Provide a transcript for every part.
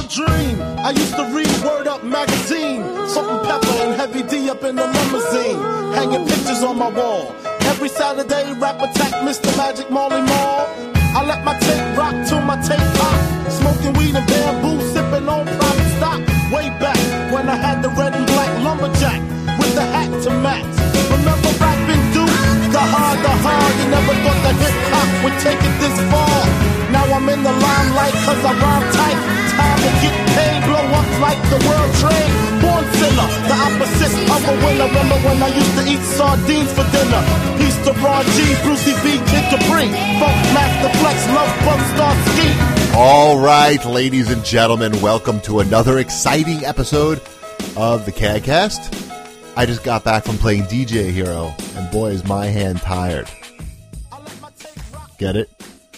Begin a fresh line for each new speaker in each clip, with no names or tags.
dream. I used to read Word Up magazine. Salt and Pepper and Heavy D up in the limousine. Hanging pictures on my wall. Every Saturday, rap attack Mr. Magic Marley Marl. I let my tape rock till my tape pop. Smoking weed and bamboo, sipping on private stock. Way back when I had the red and black lumberjack with the hat to match. Remember rapping Duke? The hard. You never thought that hip-hop would take it this far. Now I'm in the limelight cause I rhyme tight. Time to get paid, blow up like the world trade. Born sinner, the opposite of a winner. Remember when I used to eat sardines for dinner? Peace to Ron G, Brucey B, Kid Capri, Funk Master Flex, Love Bump Star Ski.
All right, ladies and gentlemen, welcome to another exciting episode of the CADcast. I just got back from playing DJ Hero, and boy is my hand tired. Get it?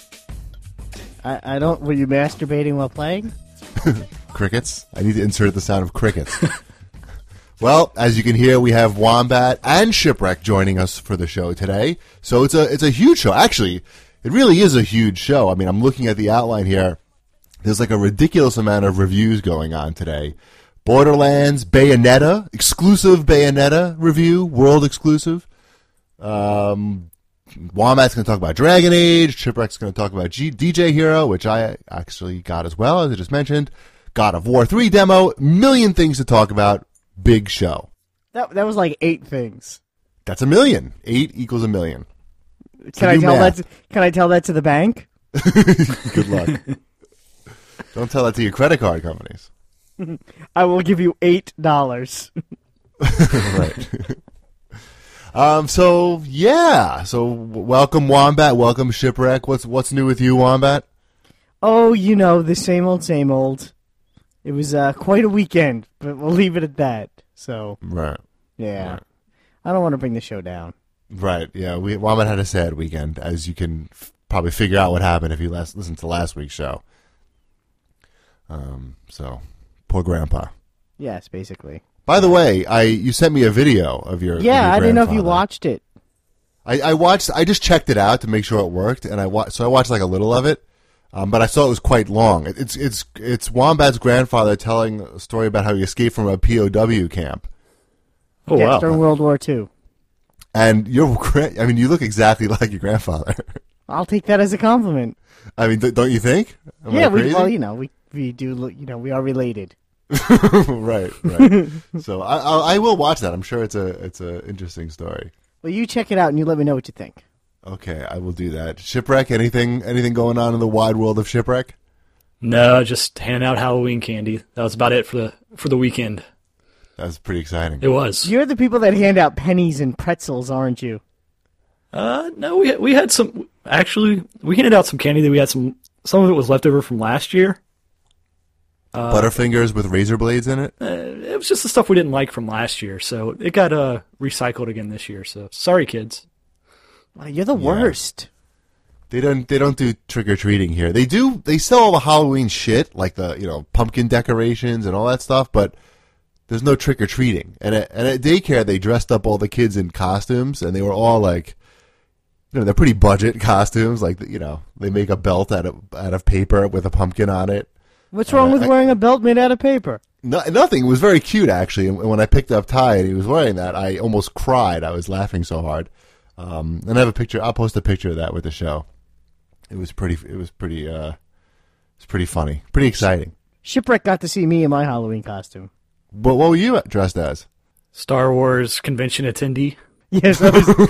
I don't. Were you masturbating while playing?
Crickets? I need to insert the sound of crickets. Well, as you can hear, we have Wombat and Shipwreck joining us for the show today. So it's a huge show. Actually, it really is a huge show. I mean, I'm looking at the outline here. There's like a ridiculous amount of reviews going on today. Borderlands, Bayonetta, exclusive Bayonetta review, world exclusive. Wombat's going to talk about Dragon Age. Shipwreck's going to talk about DJ Hero, which I actually got as well, as I just mentioned. God of War 3 demo, million things to talk about. Big show.
That was like 8 things.
That's a million. 8 equals a million.
Can I tell that to the bank?
Good luck. Don't tell that to your credit card companies.
I will give you $8.
Right. So welcome Wombat, welcome Shipwreck. What's new with you, Wombat?
Oh, you know, the same old. It was quite a weekend, but we'll leave it at that. So,
right.
Yeah.
Right.
I don't want to bring the show down.
Right, yeah. Wombat had a sad weekend, as you can probably figure out what happened if you listened to last week's show. So, poor Grandpa.
Yes, basically.
By the way, you sent me a video of your
Yeah, I didn't know if you watched it.
I watched. I just checked it out to make sure it worked, and I watched like a little of it, but I saw it was quite long. It's Wombat's grandfather telling a story about how he escaped from a POW camp.
Oh yes, wow! During World War II.
And you look exactly like your grandfather. I'll take
that as a compliment.
I mean, don't you think?
We do look. We are related.
Right. So I will watch that. I'm sure it's a interesting story.
Well, you check it out and you let me know what you think.
Okay, I will do that. Shipwreck, anything going on in the wide world of Shipwreck?
No, just handing out Halloween candy. That was about it for the weekend.
That was pretty exciting.
It was.
You're the people that hand out pennies and pretzels, aren't you?
No, we had some. Actually, we handed out some candy that we had some of it was left over from last year.
Butterfingers with razor blades in it?
It was just the stuff we didn't like from last year, so it got recycled again this year. So sorry, kids.
Well, you're the worst.
They don't do trick or treating here. They do. They sell all the Halloween shit, like the pumpkin decorations and all that stuff, but there's no trick or treating. And at daycare, they dressed up all the kids in costumes, and they were all like, they're pretty budget costumes. Like they make a belt out of paper with a pumpkin on it.
What's wrong with wearing a belt made out of paper?
Nothing. It was very cute, actually. And when I picked up Ty and he was wearing that, I almost cried. I was laughing so hard. And I have a picture. I'll post a picture of that with the show. It was pretty funny. Pretty exciting.
Shipwreck got to see me in my Halloween costume.
But what were you dressed as?
Star Wars convention attendee.
Yes,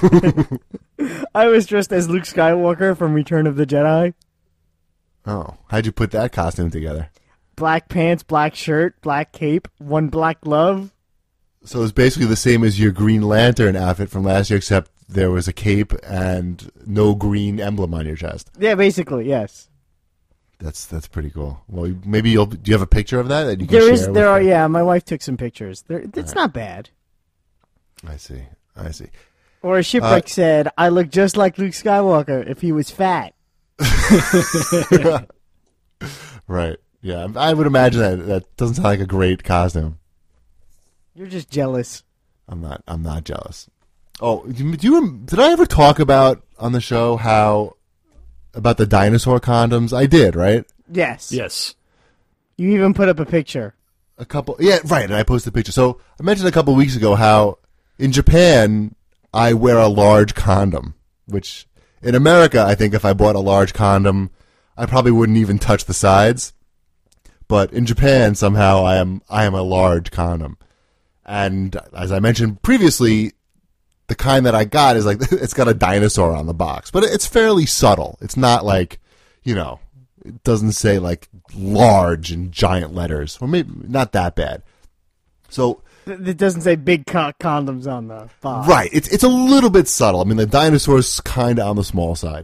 I was dressed as Luke Skywalker from Return of the Jedi.
Oh, how'd you put that costume together?
Black pants, black shirt, black cape, one black glove.
So it's basically the same as your Green Lantern outfit from last year, except there was a cape and no green emblem on your chest.
Yeah, basically, yes.
That's pretty cool. Well, maybe do you have a picture of that you can share?
There are. Yeah, my wife took some pictures. It's not bad.
I see.
Or as Shipwreck said, I look just like Luke Skywalker if he was fat.
Right. Yeah, I would imagine that doesn't sound like a great costume.
You're just jealous.
I'm not jealous. Oh, did I ever talk about on the show about the dinosaur condoms? I did, right?
Yes.
Yes.
You even put up a picture.
Yeah, right, and I posted a picture. So I mentioned a couple weeks ago how in Japan I wear a large condom, which in America I think if I bought a large condom I probably wouldn't even touch the sides. But in Japan somehow I am a large condom. And as I mentioned previously, the kind that I got is like it's got a dinosaur on the box, but it's fairly subtle. It's not like, it doesn't say like large and giant letters, or maybe not that bad. So
It doesn't say big condoms on the box.
right, it's a little bit subtle. I mean, the dinosaur's kind of on the small side.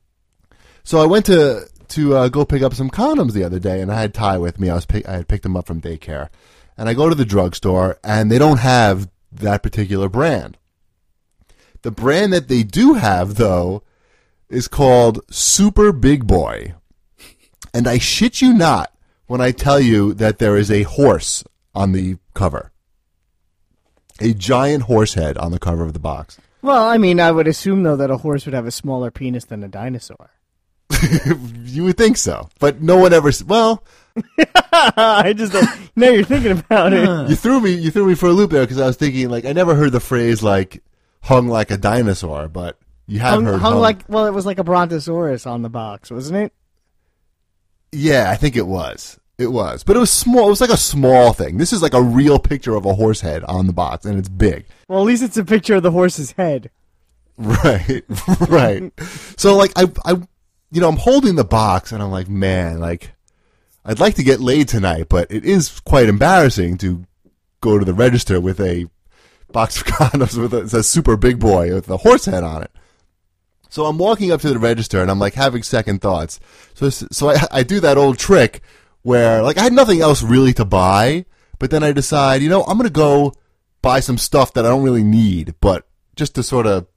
So I went to go pick up some condoms the other day, and I had Ty with me. I had picked them up from daycare, and I go to the drugstore, and they don't have that particular brand. The brand that they do have, though, is called Super Big Boy. And I shit you not when I tell you that there is a horse on the cover. A giant horse head on the cover of the box.
Well, I mean, I would assume, though, that a horse would have a smaller penis than a dinosaur.
You would think so. But no one ever... Well...
I just don't... Now you're thinking about it.
You threw me for a loop there because I was thinking, like, I never heard the phrase, like, hung like a dinosaur, but you have heard
hung like... Well, it was like a brontosaurus on the box, wasn't it?
Yeah, I think it was. It was. But it was small. It was like a small thing. This is like a real picture of a horse head on the box, and it's big.
Well, at least it's a picture of the horse's head.
Right. Right. So, like, I'm holding the box, and I'm like, man, like, I'd like to get laid tonight, but it is quite embarrassing to go to the register with a box of condoms with it says Super Big Boy with a horse head on it. So I'm walking up to the register, and I'm, like, having second thoughts. So I do that old trick where, like, I had nothing else really to buy, but then I decide, I'm going to go buy some stuff that I don't really need, but just to sort of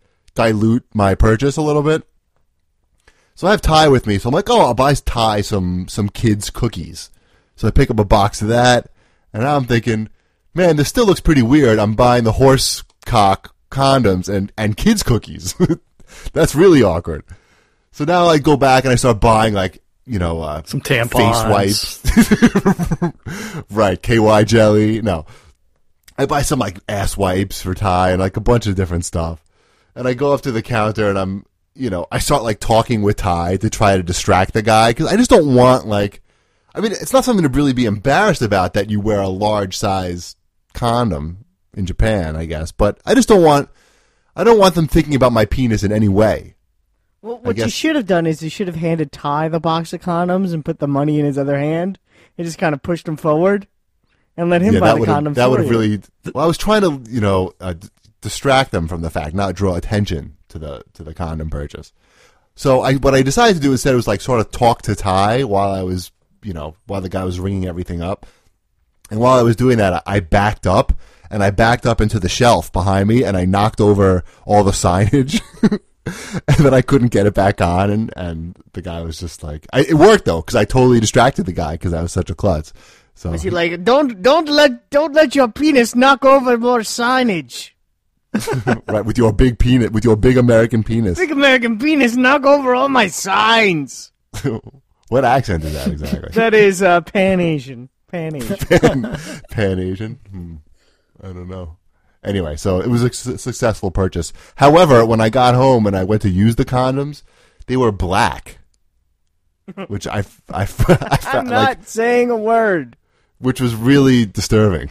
dilute my purchase a little bit. So I have Ty with me, so I'm like, I'll buy Ty some kids' cookies. So I pick up a box of that, and now I'm thinking, man, this still looks pretty weird. I'm buying the horse cock condoms and kids' cookies. That's really awkward. So now I go back and I start buying, like,
some tampons,
face wipes, right? KY jelly. No, I buy some like ass wipes for Ty and like a bunch of different stuff. And I go up to the counter and I start like talking with Ty to try to distract the guy because I just don't want it's not something to really be embarrassed about that you wear a large size condom in Japan, I guess. But I don't want them thinking about my penis in any way.
Well, what you should have done is you should have handed Ty the box of condoms and put the money in his other hand and just kind of pushed him forward and let him buy the condoms.
That would have really. Well, I was trying to, distract them from the fact, not draw attention to the condom purchase. So what I decided to do instead was like sort of talk to Ty while I was, while the guy was ringing everything up. And while I was doing that, I backed up into the shelf behind me and I knocked over all the signage. And then I couldn't get it back on, and the guy was just like, it worked though, because I totally distracted the guy because I was such a klutz. So
was he like, don't let your penis knock over more signage.
Right, with your big penis, with your big American penis.
Big American penis, knock over all my signs.
What accent is that exactly?
That is Pan-Asian. Pan-Asian.
Pan-Asian? I don't know. Anyway, so it was a successful purchase. However, when I got home and I went to use the condoms, they were black, which I
I'm not saying a word.
Which was really disturbing.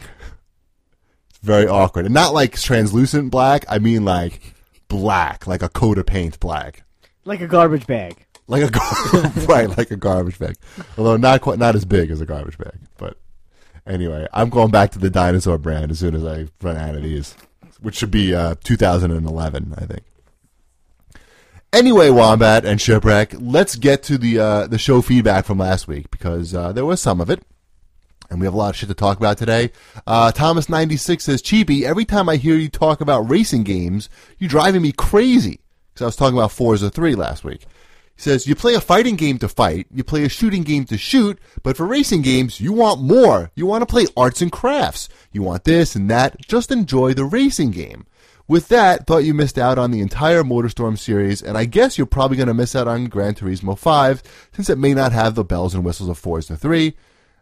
It's very awkward. And not like translucent black, I mean like black, like a coat of paint black.
Like a garbage bag.
Like a garbage bag. Although not as big as a garbage bag, but anyway, I'm going back to the dinosaur brand as soon as I run out of these, which should be 2011, I think. Anyway, Wombat and Shipwreck, let's get to the show feedback from last week because there was some of it, and we have a lot of shit to talk about today. Thomas96 says, Cheapy, every time I hear you talk about racing games, you're driving me crazy. Because I was talking about Forza 3 last week. He says, you play a fighting game to fight, you play a shooting game to shoot, but for racing games, you want more. You want to play arts and crafts. You want this and that. Just enjoy the racing game. With that, thought you missed out on the entire MotorStorm series, and I guess you're probably going to miss out on Gran Turismo 5, since it may not have the bells and whistles of Forza 3.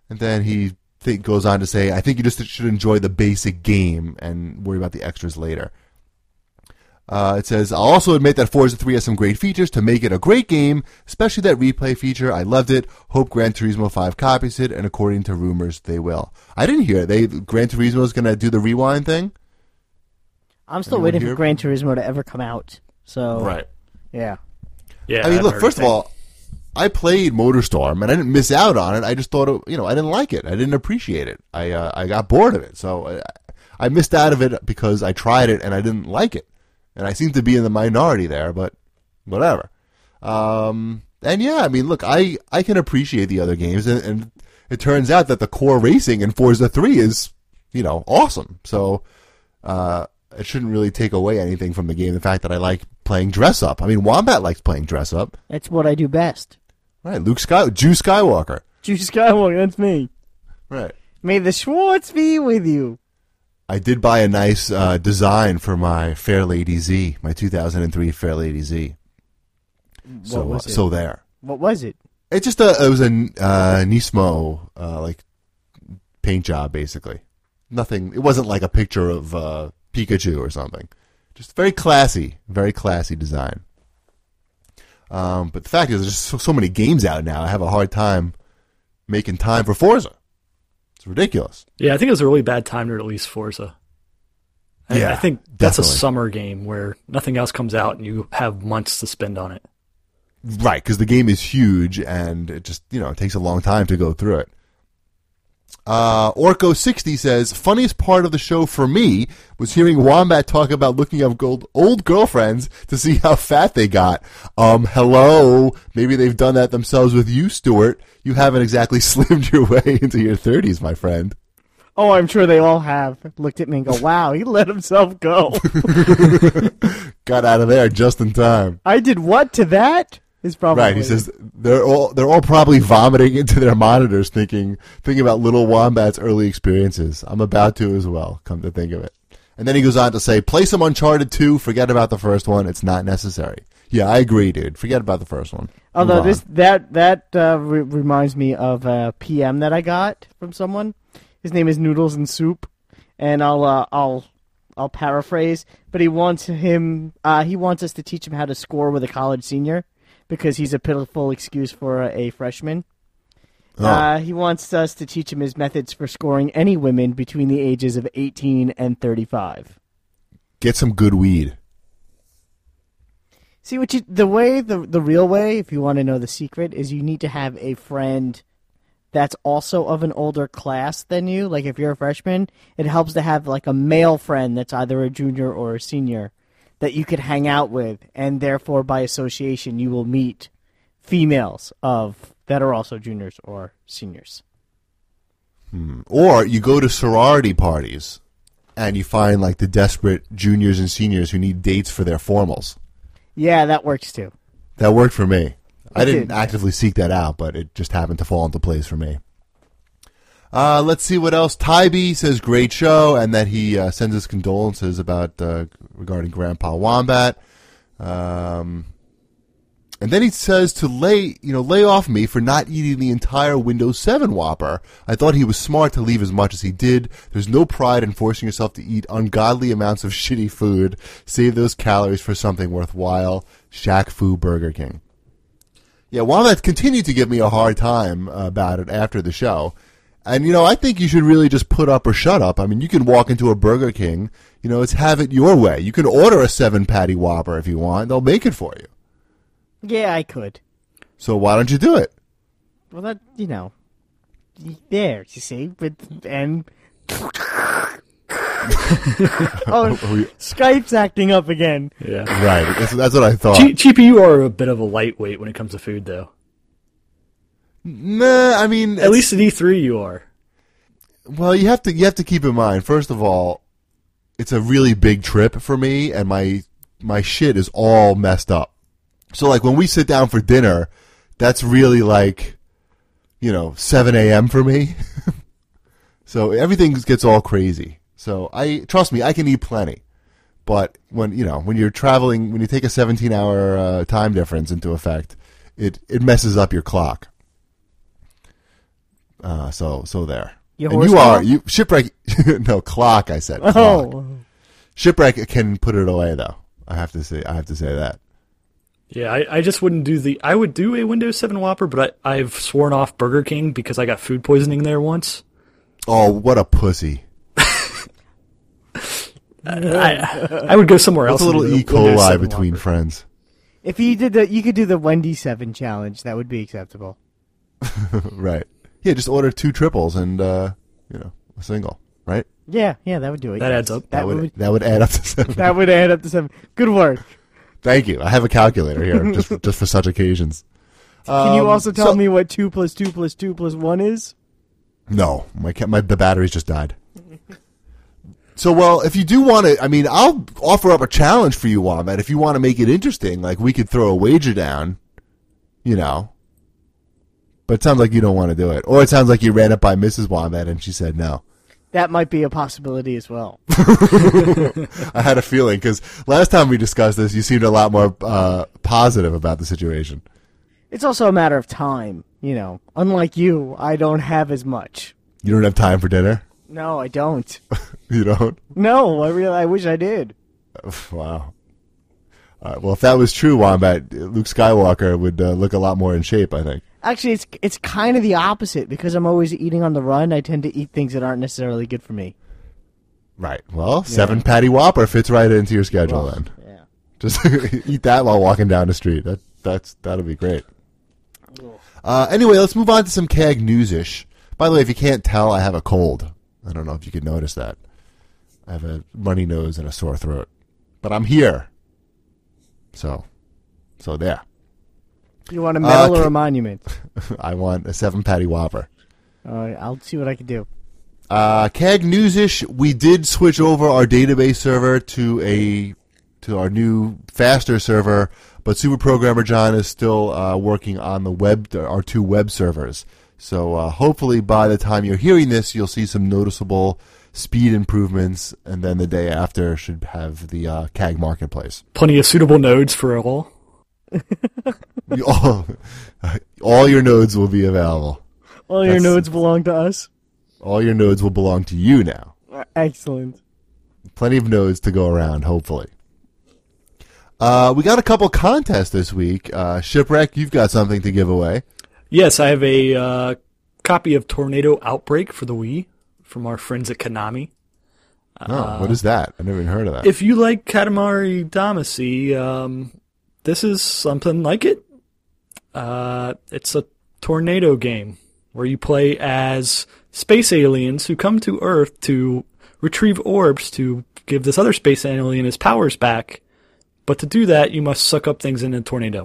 And then he goes on to say, I think you just should enjoy the basic game and worry about the extras later. It says, I'll also admit that Forza 3 has some great features to make it a great game, especially that replay feature. I loved it. Hope Gran Turismo 5 copies it, and according to rumors, they will. I didn't hear it. Gran Turismo is going to do the rewind thing?
I'm still waiting for Gran Turismo to ever come out. So,
right.
Yeah.
Yeah.
I mean, look, first of all, I played MotorStorm, and I didn't miss out on it. I just thought, I didn't like it. I didn't appreciate it. I got bored of it. So I missed out of it because I tried it, and I didn't like it. And I seem to be in the minority there, but whatever. And yeah, I mean, look, I can appreciate the other games, and it turns out that the core racing in Forza 3 is, awesome. So it shouldn't really take away anything from the game. The fact that I like playing dress up. I mean, Wombat likes playing dress up.
That's what I do best.
Right, Jew Skywalker.
Jew Skywalker, that's me.
Right.
May the Schwartz be with you.
I did buy a nice design for my Fair Lady Z, my 2003 Fair Lady Z.
What was it?
So there.
What was it?
It just it was a Nismo like paint job, basically. Nothing. It wasn't like a picture of Pikachu or something. Just very classy design. But the fact is, there's so many games out now. I have a hard time making time for Forza. It's ridiculous.
Yeah, I think it was a really bad time to release Forza. I think that's
definitely
a summer game where nothing else comes out and you have months to spend on it.
Right, because the game is huge and it just, it takes a long time to go through it. Orco60 says, funniest part of the show for me was hearing Wombat talk about looking up old girlfriends to see how fat they got. Hello. Maybe they've done that themselves with you, Stuart. You haven't exactly slimmed your way into your 30s, my friend.
Oh, I'm sure they all have looked at me and go, wow, he let himself go.
Got out of there just in time.
I did what to that? Is probably
right. He says they're all probably vomiting into their monitors, thinking about little Wombat's early experiences. I'm about to as well. Come to think of it, and then he goes on to say, "Play some Uncharted 2. Forget about the first one. It's not necessary." Yeah, I agree, dude. Forget about the first one.
Although reminds me of a PM that I got from someone. His name is Noodles and Soup, and I'll paraphrase, but he wants us to teach him how to score with a college senior. Because he's a pitiful excuse for a freshman. Oh. He wants us to teach him his methods for scoring any women between the ages of 18 and 35.
Get some good weed.
See, the real way, if you want to know the secret, is you need to have a friend that's also of an older class than you. Like if you're a freshman, it helps to have like a male friend that's either a junior or a senior that you could hang out with, and therefore, by association, you will meet females that are also juniors or seniors.
Or you go to sorority parties, and you find like the desperate juniors and seniors who need dates for their formals.
Yeah, that works too.
That worked for me. I didn't actively seek that out, but it just happened to fall into place for me. Let's see what else. Tybee says great show, and that he sends his condolences regarding Grandpa Wombat. And then he says to lay off me for not eating the entire Windows 7 Whopper. I thought he was smart to leave as much as he did. There's no pride in forcing yourself to eat ungodly amounts of shitty food. Save those calories for something worthwhile. Shaq Fu Burger King. Yeah, Wombat continued to give me a hard time about it after the show. And, I think you should really just put up or shut up. I mean, you can walk into a Burger King, it's have it your way. You can order a 7-patty Whopper if you want. They'll make it for you.
Yeah, I could.
So why don't you do it?
Well, that, there, you see, and... Skype's acting up again.
Yeah.
Right, that's what I thought.
Cheapy, you are a bit of a lightweight when it comes to food, though.
Nah, I mean...
At least at E3 you are.
Well, you have to keep in mind, first of all, it's a really big trip for me, and my shit is all messed up. So, like, when we sit down for dinner, that's really like, 7 a.m. for me. So everything gets all crazy. So trust me, I can eat plenty. But when you're traveling, when you take a 17-hour time difference into effect, it messes up your clock. So there.
Your
And
horse
you Shipwreck. No, clock. I said. Clock.
Oh,
Shipwreck can put it away though. I have to say that.
Yeah, I just wouldn't do I would do a Windows 7 Whopper, but I've sworn off Burger King because I got food poisoning there once.
Oh, what a pussy!
I would go somewhere else.
That's a little
and do
E.
the Windows
coli
7
between
Whopper.
friends.
if you could do the Wendy 7 challenge. That would be acceptable.
Right. Yeah, just order 2 triples and a single. Right.
Yeah, that would do it.
That
yes.
adds up.
That would add up to 7.
That would add up to 7. Good work.
Thank you. I have a calculator here just for such occasions.
Can you also tell
so-
me what 2 + 2 + 2 + 1 is?
No, the batteries just died. So, well, if you do want to, I mean, I'll offer up a challenge for you, Wombat. If you want to make it interesting, like we could throw a wager down, But it sounds like you don't want to do it. Or it sounds like you ran it by Mrs. Wombat and she said no.
That might be a possibility as well.
I had a feeling, because last time we discussed this, you seemed a lot more positive about the situation.
It's also a matter of time, Unlike you, I don't have as much.
You don't have time for dinner?
No, I don't.
You don't?
No, I wish I did.
Wow. Well, if that was true, Wombat, Luke Skywalker would look a lot more in shape, I think.
Actually, it's kind of the opposite. Because I'm always eating on the run, I tend to eat things that aren't necessarily good for me.
Right. Well, 7 patty Whopper fits right into your schedule then.
Yeah.
Just eat that while walking down the street. That'll be great. Anyway, let's move on to some CAG news-ish. By the way, if you can't tell, I have a cold. I don't know if you could notice that. I have a runny nose and a sore throat. But I'm here. So there.
You want a medal or a monument?
I want a 7 patty Whopper.
All right, I'll see what I can do.
CAG news-ish, we did switch over our database server to our new faster server, but Super Programmer John is still working on our 2 web servers. So hopefully by the time you're hearing this, you'll see some noticeable speed improvements, and then the day after should have the CAG Marketplace.
Plenty of suitable nodes for all.
All your nodes will be available.
All your nodes belong to us.
All your nodes will belong to you now.
Excellent.
Plenty of nodes to go around, hopefully. We got a couple contests this week. Shipwreck, you've got something to give away.
Yes, I have a copy of Tornado Outbreak for the Wii from our friends at Konami.
What is that? I never even heard of that.
If you like Katamari Damacy, this is something like it. It's a tornado game where you play as space aliens who come to Earth to retrieve orbs to give this other space alien his powers back. But to do that, you must suck up things in a tornado.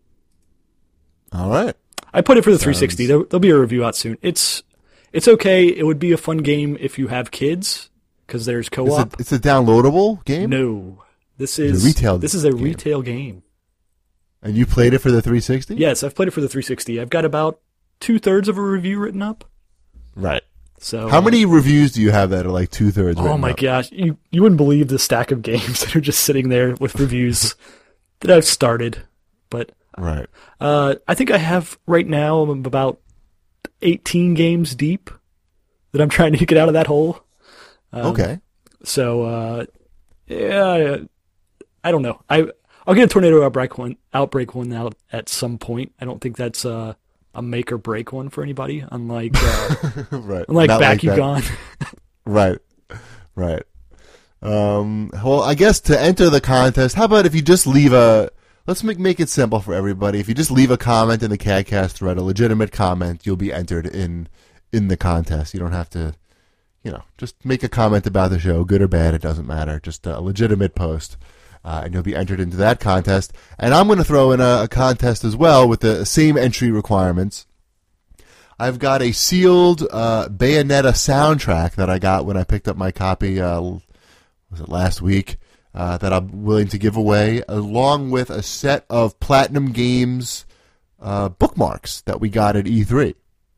All right.
I put it for the 360. There'll be a review out soon. It's okay. It would be a fun game if you have kids, because there's co-op.
It's a downloadable game?
No. This
It's
is a retail game.
And you played it for the 360?
Yes, I've played it for the 360. I've got about 2/3 of a review written up.
Right.
So
how many reviews do you have that are like 2/3
Oh
written
my
up?
gosh, you wouldn't believe the stack of games that are just sitting there with reviews that I've started. But
Right.
I think I have right now I'm about 18 games deep that I'm trying to get out of that hole.
Okay.
So yeah, I don't know. I'll get a Tornado Outbreak one out at some point. I don't think that's a make or break one for anybody, unlike
Right.
unlike
Not like
Bakugan.
that. Right. Well, I guess to enter the contest, how about if you just leave let's make it simple for everybody. If you just leave a comment in the CAGcast thread, a legitimate comment, you'll be entered in the contest. You don't have to, just make a comment about the show, good or bad, it doesn't matter. Just a legitimate post, and you'll be entered into that contest. And I'm going to throw in a contest as well with the same entry requirements. I've got a sealed Bayonetta soundtrack that I got when I picked up my copy, was it last week, that I'm willing to give away, along with a set of Platinum Games bookmarks that we got at E3.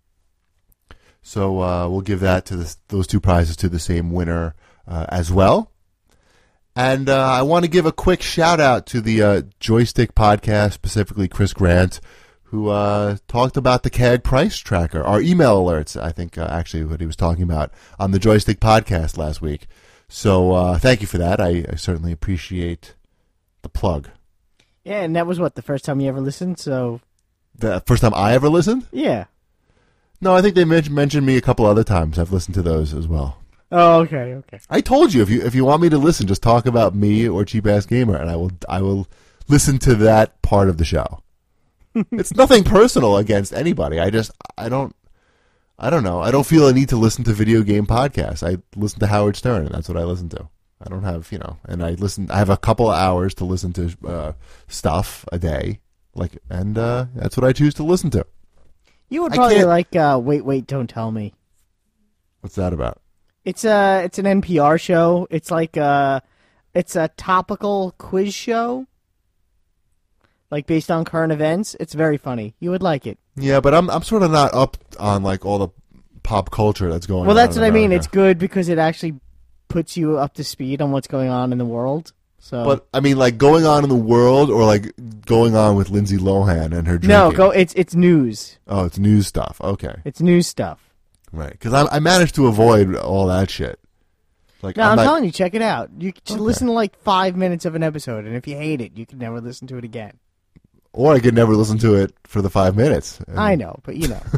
So we'll give that to those 2 prizes to the same winner as well. And I want to give a quick shout-out to the Joystick Podcast, specifically Chris Grant, who talked about the CAG price tracker, our email alerts, I think, actually, what he was talking about on the Joystick podcast last week. So thank you for that. I certainly appreciate the plug.
Yeah, and that was the first time you ever listened, so...
The first time I ever listened?
Yeah.
No, I think they mentioned me a couple other times. I've listened to those as well.
Oh, okay.
I told you, if you want me to listen, just talk about me or Cheap Ass Gamer, and I will listen to that part of the show. It's nothing personal against anybody. I don't know. I don't feel a need to listen to video game podcasts. I listen to Howard Stern, and that's what I listen to. I don't have, and I have a couple of hours to listen to stuff a day, and that's what I choose to listen to.
You would probably like Wait, Don't Tell Me.
What's that about?
It's an NPR show. It's it's a topical quiz show, based on current events. It's very funny. You would like it.
Yeah, but I'm sort of not up on all the pop culture that's going on.
Well, that's what I mean.
America.
It's good because it actually puts you up to speed on what's going on in the world. So,
but I mean, going on in the world, or going on with Lindsay Lohan and her drinking.
No, it's news.
Oh, it's news stuff. Okay,
it's news stuff.
Right, because I managed to avoid all that shit.
I'm telling you, check it out. You should listen to 5 minutes of an episode, and if you hate it, you can never listen to it again.
Or I could never listen to it for the 5 minutes.
I know, but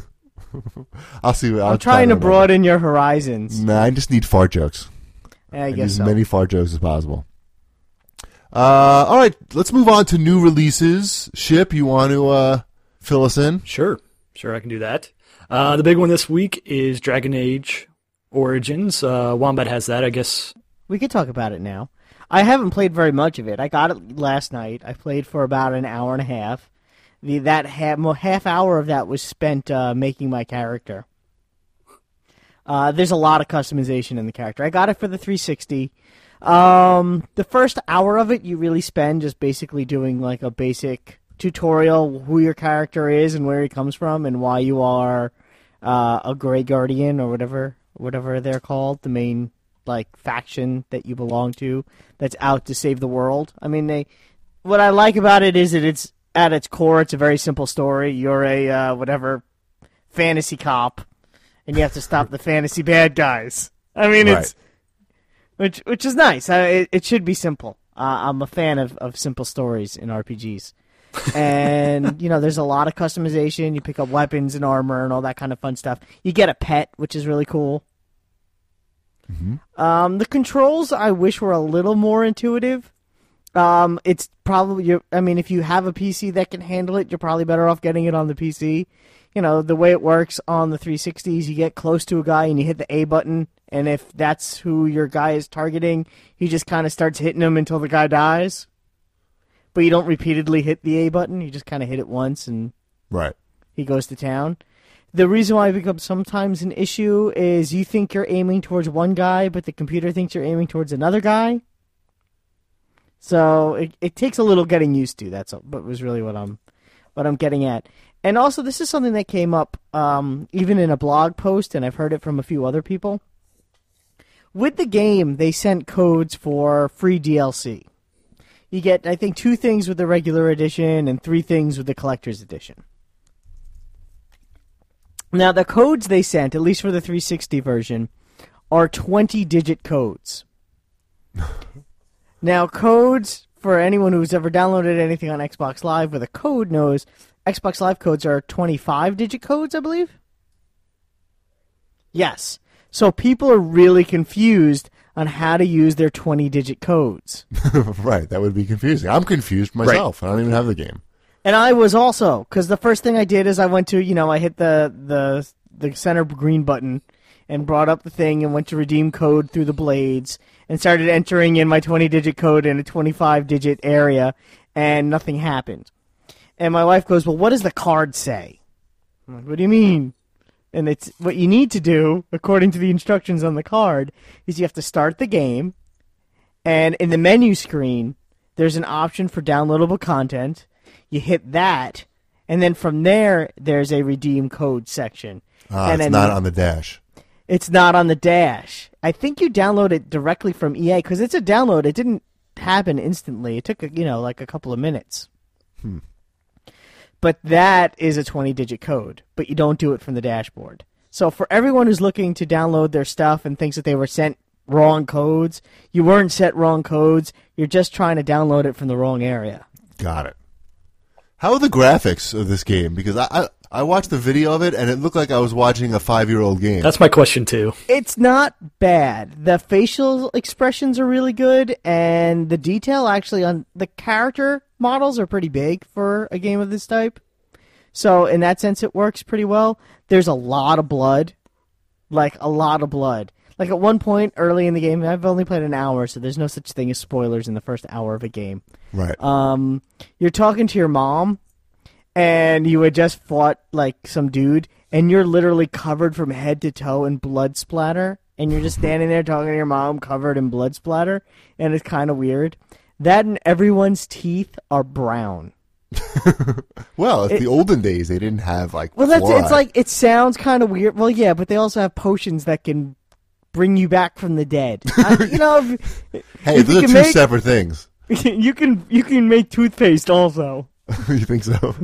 I'll see.
I'm trying to broaden your horizons.
Nah, I just need fart jokes.
I guess
as
so.
many fart jokes as possible. All right, let's move on to new releases. Ship, you want to fill us in?
Sure, I can do that. The big one this week is Dragon Age Origins. Wombat has that, I guess.
We could talk about it now. I haven't played very much of it. I got it last night. I played for about an hour and a half. That half hour of that was spent making my character. There's a lot of customization in the character. I got it for the 360. The first hour of it, you really spend just basically doing a basic tutorial, who your character is and where he comes from, and why you are a Grey Guardian or whatever they're called, the main faction that you belong to that's out to save the world. I mean, what I like about it is that it's at its core, it's a very simple story. You're a fantasy cop, and you have to stop the fantasy bad guys. I mean,
right.
it's which is nice. It should be simple. I'm a fan of simple stories in RPGs. And, there's a lot of customization. You pick up weapons and armor and all that kind of fun stuff. You get a pet, which is really cool.
Mm-hmm.
The controls, I wish were a little more intuitive. It's probably, if you have a PC that can handle it, you're probably better off getting it on the PC. The way it works on the 360s, you get close to a guy and you hit the A button, and if that's who your guy is targeting, he just kind of starts hitting him until the guy dies. But you don't repeatedly hit the A button, you just kind of hit it once and
right.
He goes to town. The reason why it becomes sometimes an issue is you think you're aiming towards one guy, but the computer thinks you're aiming towards another guy. So it takes a little getting used to. That's what was really what I'm getting at. And also, this is something that came up even in a blog post, and I've heard it from a few other people. With the game, they sent codes for free DLC. You get, I think, 2 things with the regular edition and 3 things with the collector's edition. Now, the codes they sent, at least for the 360 version, are 20-digit codes. Now, codes, for anyone who's ever downloaded anything on Xbox Live with a code knows, Xbox Live codes are 25-digit codes, I believe? Yes. So people are really confused on how to use their 20-digit codes.
Right, that would be confusing. I'm confused myself. Right. I don't even have the game.
And I was also, because the first thing I did is I went to, I hit the center green button and brought up the thing and went to redeem code through the blades and started entering in my 20-digit code in a 25-digit area, and nothing happened. And my wife goes, well, what does the card say? I'm like, what do you mean? And it's what you need to do, according to the instructions on the card, is you have to start the game, and in the menu screen, there's an option for downloadable content. You hit that, and then from there, there's a redeem code section.
And it's not on the dash.
It's not on the dash. I think you download it directly from EA, because it's a download. It didn't happen instantly. It took, a couple of minutes. But that is a 20-digit code, but you don't do it from the dashboard. So for everyone who's looking to download their stuff and thinks that they were sent wrong codes, you weren't set wrong codes. You're just trying to download it from the wrong area.
Got it. How are the graphics of this game? Because I watched the video of it, and it looked like I was watching a 5-year-old game.
That's my question, too.
It's not bad. The facial expressions are really good, and the detail actually on the character models are pretty big for a game of this type. So in that sense, it works pretty well. There's a lot of blood. Like, a lot of blood. Like, at one point early in the game, I've only played an hour, so there's no such thing as spoilers in the first hour of a game.
Right.
You're talking to your mom, and you had just fought, like, some dude, and you're literally covered from head to toe in blood splatter, and you're just standing there talking to your mom covered in blood splatter, and it's kind of weird. That and everyone's teeth are brown.
Well, it's the olden days. They didn't have, like,
Well, that's
fluoride.
it's like, it sounds kind of weird. Well, yeah, but they also have potions that can bring you back from the dead.
Hey,
if
those
you
are
can
two
make-
separate things.
you can make toothpaste also.
You think so?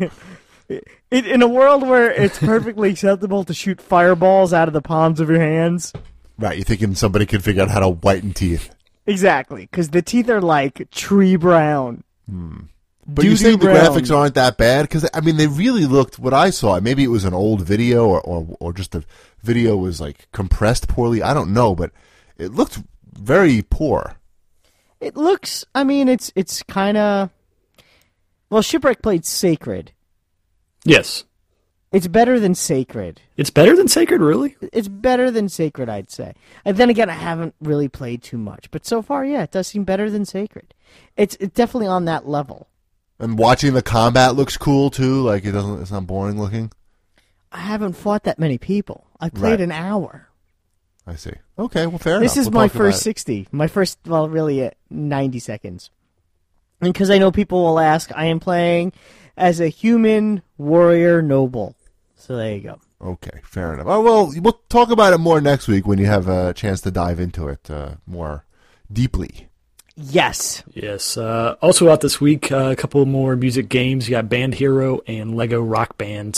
In a world where it's perfectly acceptable to shoot fireballs out of the palms of your hands.
Right, you're thinking somebody could figure out how to whiten teeth.
Exactly, because the teeth are like tree brown.
But you're
Doo-doo
saying the
brown.
graphics aren't that bad? Because, I mean, they really looked, what I saw, maybe it was an old video or just the video was, like, compressed poorly. I don't know, but it looked very poor.
It looks, I mean, it's kind of... Well, Shipwreck played Sacred.
Yes.
It's better than Sacred.
It's better than Sacred, really?
It's better than Sacred, I'd say. And then again, I haven't really played too much. But so far, yeah, it does seem better than Sacred. It's definitely on that level.
And watching the combat looks cool, too. Like, it's not boring looking.
I haven't fought that many people. I played
Right.
an hour.
I see. Okay, well, fair
This
enough.
is
We'll
my
talk about
first
it.
60. My first, well, really, 90 seconds. And because I know people will ask, I am playing as a human warrior noble. So there you go.
Okay, fair enough. Oh, well, we'll talk about it more next week when you have a chance to dive into it more deeply.
Yes.
Yes. Also out this week, a couple more music games. You got Band Hero and Lego Rock Band.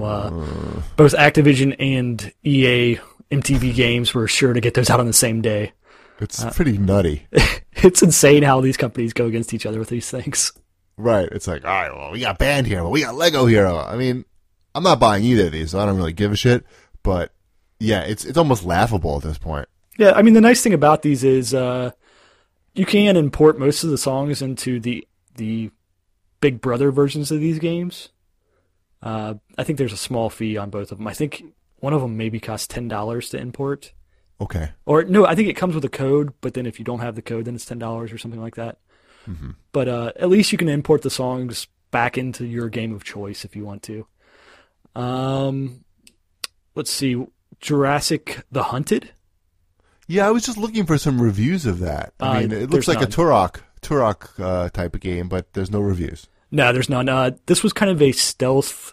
So both Activision and EA MTV games were sure to get those out on the same day.
It's pretty nutty.
It's insane how these companies go against each other with these things.
Right. It's like, all right, well, we got Band Hero, we got Lego Hero. I mean, I'm not buying either of these, so I don't really give a shit. But, yeah, it's almost laughable at this point.
Yeah, I mean, the nice thing about these is you can import most of the songs into the Big Brother versions of these games. I think there's a small fee on both of them. I think one of them maybe costs $10 to import.
Okay.
Or, no, I think it comes with a code, but then if you don't have the code, then it's $10 or something like that. Mm-hmm. But at least you can import the songs back into your game of choice if you want to. Let's see. Jurassic The Hunted?
Yeah, I was just looking for some reviews of that. I mean, it looks
there's
like a Turok type of game, but there's no reviews.
No, there's none. This was kind of a stealth,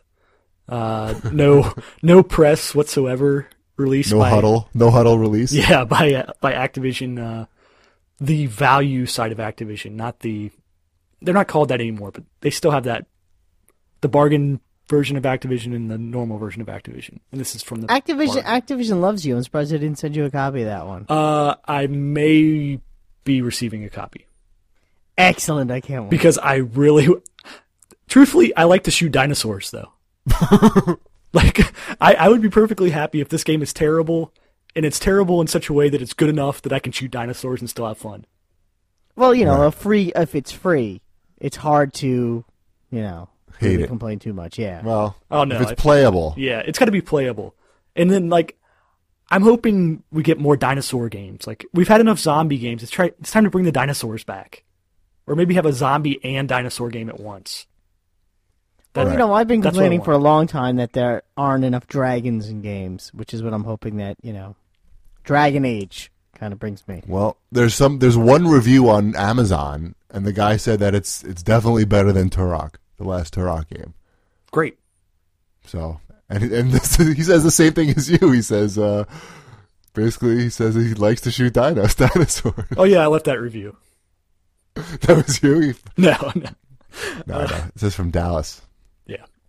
no press whatsoever release.
No huddle release.
Yeah, by Activision, the value side of Activision, not the. They're not called that anymore, but they still have that, the bargain version of Activision and the normal version of Activision, and this is from the
Activision.
bargain.
Activision loves you. I'm surprised they didn't send you a copy of that one.
I may be receiving a copy
Excellent. I can't wait.
because I really, truthfully, I like to shoot dinosaurs though. Like, I would be perfectly happy if this game is terrible, and it's terrible in such a way that it's good enough that I can shoot dinosaurs and still have fun.
Well, you know,
Right.
if it's free, it's hard to,
Hate
really
it.
complain too much. Yeah.
Well,
Oh, no,
if it's playable.
Yeah, it's got to be playable. And then, like, I'm hoping we get more dinosaur games. Like, we've had enough zombie games. It's time to bring the dinosaurs back. Or maybe have a zombie and dinosaur game at once.
Well,
Right.
I've been
That's what I
complaining
want.
for a long time that there aren't enough dragons in games, which is what I'm hoping that, Dragon Age kind of brings me.
Well, there's one review on Amazon, and the guy said that it's definitely better than Turok, the last Turok game.
Great.
So, and he says the same thing as you. He says, basically, he says he likes to shoot dinosaurs.
Oh, yeah, I left that review.
That was you?
No.
No, it says from Dallas.
Yeah.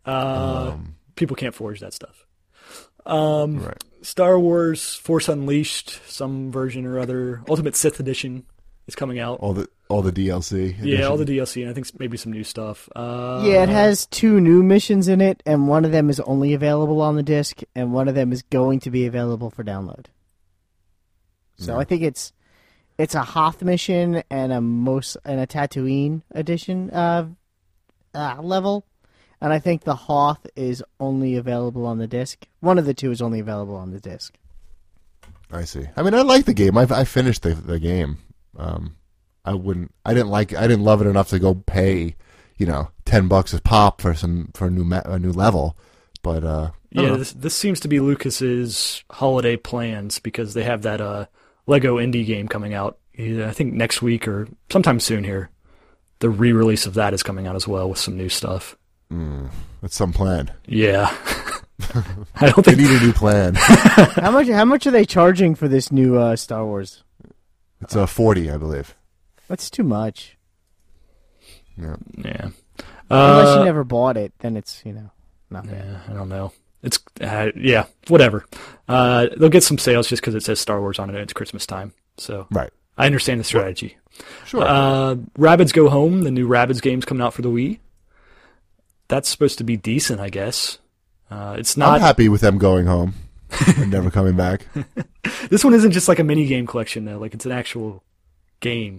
People can't forge that stuff.
Right.
Star Wars Force Unleashed, some version or other. Ultimate Sith Edition is coming out.
All the DLC.
Yeah, all the DLC, and I think maybe some new stuff.
Yeah, it has 2 new missions in it, and one of them is only available on the disc, and one of them is going to be available for download. So I think it's a Hoth mission and a Tatooine edition level, and I think the Hoth is only available on the disc. One of the 2 is only available on the disc.
I see. I mean, I like the game. I finished the game. I didn't love it enough to go pay, $10 a pop for a new level. But
this seems to be Lucas's holiday plans because they have that Lego indie game coming out. I think next week or sometime soon here. The re-release of that is coming out as well with some new stuff.
That's some plan.
Yeah. I don't think
they need a new plan.
How much are they charging for this new Star Wars?
It's $40, I believe.
That's too much.
Yeah.
Unless you never bought it, then it's not bad.
Yeah, I don't know. It's whatever. They'll get some sales just because it says Star Wars on it and it's Christmas time. So
right.
I understand the strategy.
Sure.
Rabbids Go Home, the new Rabbids game's coming out for the Wii. That's supposed to be decent, I guess. It's not.
I'm happy with them going home and never coming back.
This one isn't just like a mini game collection though; like it's an actual game.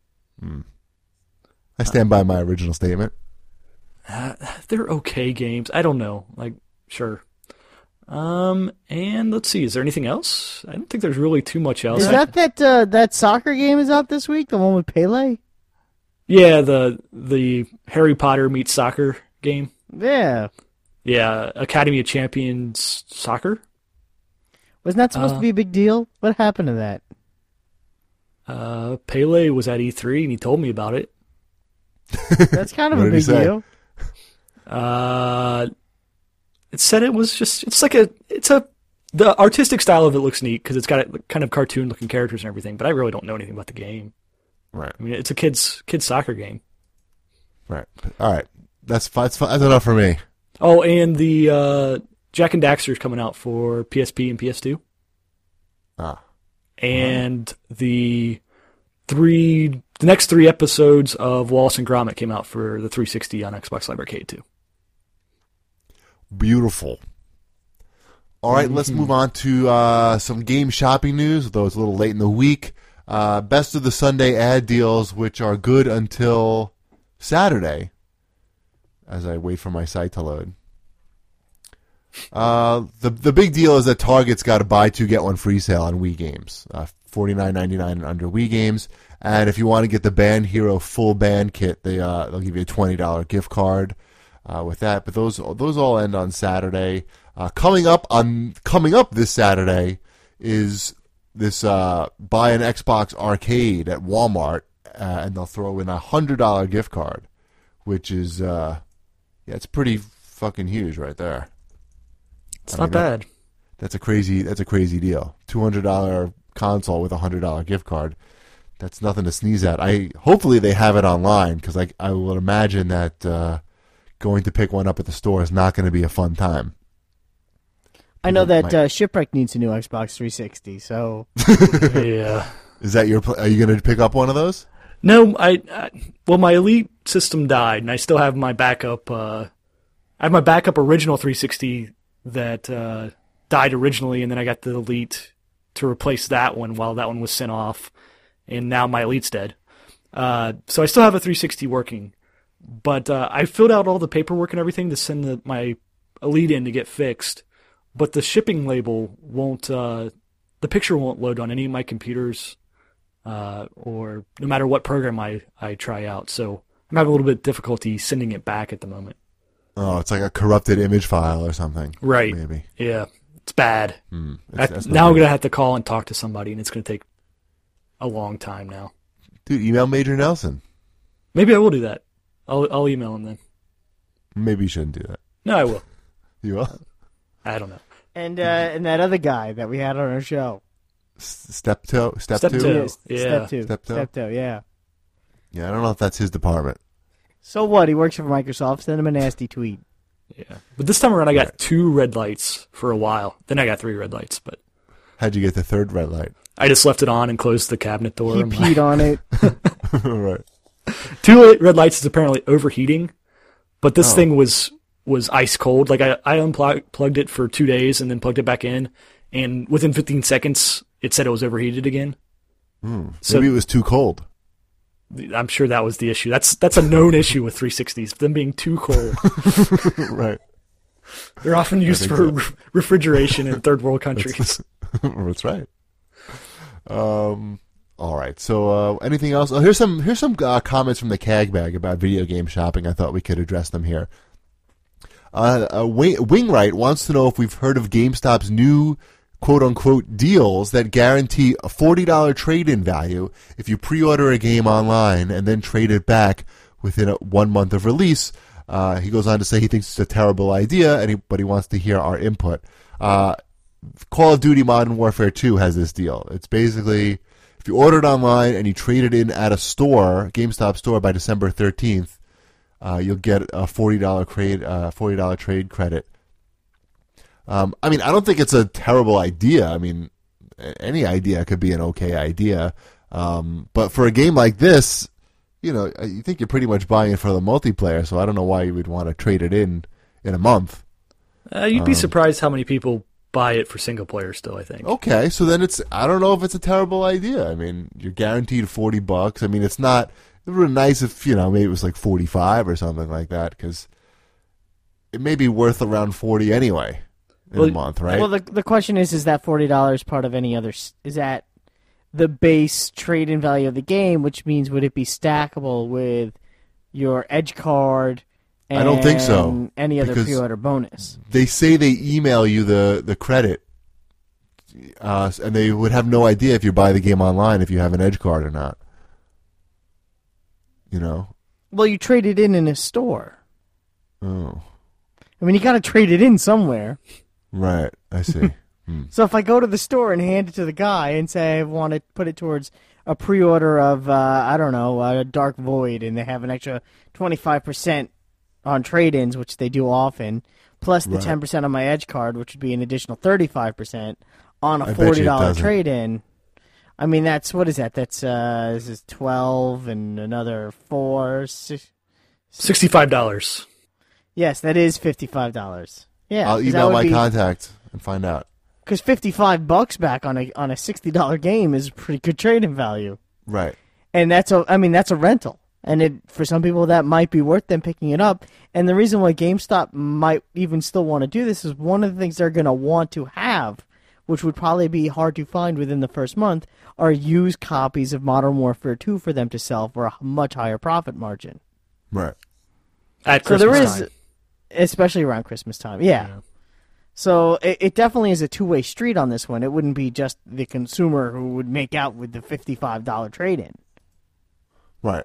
I stand by my original statement.
They're okay games. I don't know. Like, sure. And let's see. Is there anything else? I don't think there's really too much else.
Is that soccer game is out this week? The one with Pele?
Yeah, the Harry Potter meets soccer game.
Yeah.
Yeah, Academy of Champions soccer.
Wasn't that supposed to be a big deal? What happened to that?
Pele was at E3 and he told me about it.
That's kind of a big deal.
It said it was just the artistic style of it looks neat because it's got kind of cartoon looking characters and everything, but I really don't know anything about the game.
Right.
I mean, it's a kids soccer game.
Right. All right. That's enough for me.
Oh, and the Jak and Daxter is coming out for PSP and PS2. And the next 3 episodes of Wallace and Gromit came out for the 360 on Xbox Live Arcade too.
Beautiful. All right, let's move on to some game shopping news, though it's a little late in the week. Best of the Sunday ad deals, which are good until Saturday, as I wait for my site to load. The big deal is that Target's got a buy 2 get 1 free sale on Wii games, $49.99 and under Wii games. And if you want to get the Band Hero full band kit, they'll give you a $20 gift card with that. But those all end on Saturday. Coming up this Saturday is this buy an Xbox Arcade at Walmart, and they'll throw in a $100 gift card, which is it's pretty fucking huge right there.
It's not bad.
That's a crazy deal. $200 console with a $100 gift card. That's nothing to sneeze at. Hopefully they have it online because I would imagine that going to pick one up at the store is not going to be a fun time.
I know that Shipwreck needs a new Xbox 360. So
yeah,
is that are you going to pick up one of those?
No, well, my Elite system died, and I still have my backup. I have my backup original 360 that died originally, and then I got the Elite to replace that one while that one was sent off, and now my Elite's dead. So I still have a 360 working, but I filled out all the paperwork and everything to send my Elite in to get fixed, but the shipping label won't, the picture won't load on any of my computers, or no matter what program I try out, so I'm having a little bit of difficulty sending it back at the moment.
Oh, it's like a corrupted image file or something.
Right.
Maybe.
Yeah. It's bad.
That's
now I'm going to have to call and talk to somebody, and it's going to take a long time now.
Dude, email Major Nelson.
Maybe I will do that. I'll email him then.
Maybe you shouldn't do that.
No, I will.
You will?
I don't know.
And that other guy that we had on our show.
Steptoe?
Step two. Yeah.
Steptoe, yeah.
Yeah, I don't know if that's his department.
So what? He works for Microsoft. Send him a nasty tweet.
Yeah, but this time around I got 2 red lights for a while. Then I got 3 red lights, but
How'd you get the third red light?
I just left it on and closed the cabinet door.
He peed on it.
Right.
2 red lights is apparently overheating, but this thing was ice cold. Like I unplugged it for 2 days and then plugged it back in, and within 15 seconds it said it was overheated again. So
Maybe it was too cold.
I'm sure that was the issue. That's a known issue with 360s, them being too cold.
Right.
They're often used for refrigeration in third world countries.
That's right. All right. So anything else? Oh, here's some comments from the CAG bag about video game shopping. I thought we could address them here. Wingright wants to know if we've heard of GameStop's new quote-unquote deals that guarantee a $40 trade-in value if you pre-order a game online and then trade it back within 1 month of release. He goes on to say he thinks it's a terrible idea, but he wants to hear our input. Call of Duty Modern Warfare 2 has this deal. It's basically, if you order it online and you trade it in at a store, GameStop store, by December 13th, you'll get a $40 trade credit. I mean, I don't think it's a terrible idea. I mean, any idea could be an okay idea. But for a game like this, you think you're pretty much buying it for the multiplayer, so I don't know why you would want to trade it in a month.
You'd be surprised how many people buy it for single player still, I think.
Okay, so then I don't know if it's a terrible idea. I mean, you're guaranteed $40. I mean, it would be nice if, maybe it was like 45 or something like that, because it may be worth around 40 anyway. A month, right?
Well, the question is that $40 part of any other? Is that the base trade-in value of the game? Which means would it be stackable with your Edge card? And
I don't think so.
Any other pre-order bonus?
They say they email you the credit, and they would have no idea if you buy the game online if you have an Edge card or not.
Well, you trade it in a store.
Oh.
I mean, you got to trade it in somewhere.
Right, I see.
So if I go to the store and hand it to the guy and say I want to put it towards a pre-order of, a Dark Void, and they have an extra 25% on trade-ins, which they do often, plus the 10% on my Edge card, which would be an additional 35% on a $40 trade-in. I mean, what is that? That's this is 12 and another 4,
$65.
Yes, that is $55. Yeah,
I'll email my contact and find out.
Because $55 back on a $60 game is a pretty good trade-in value.
Right.
And that's a rental. And for some people that might be worth them picking it up. And the reason why GameStop might even still want to do this is one of the things they're going to want to have, which would probably be hard to find within the first month, are used copies of Modern Warfare 2 for them to sell for a much higher profit margin.
Right.
At Christmas time.
Especially around Christmas time. Yeah. So it definitely is a two-way street on this one. It wouldn't be just the consumer who would make out with the $55 trade-in.
Right.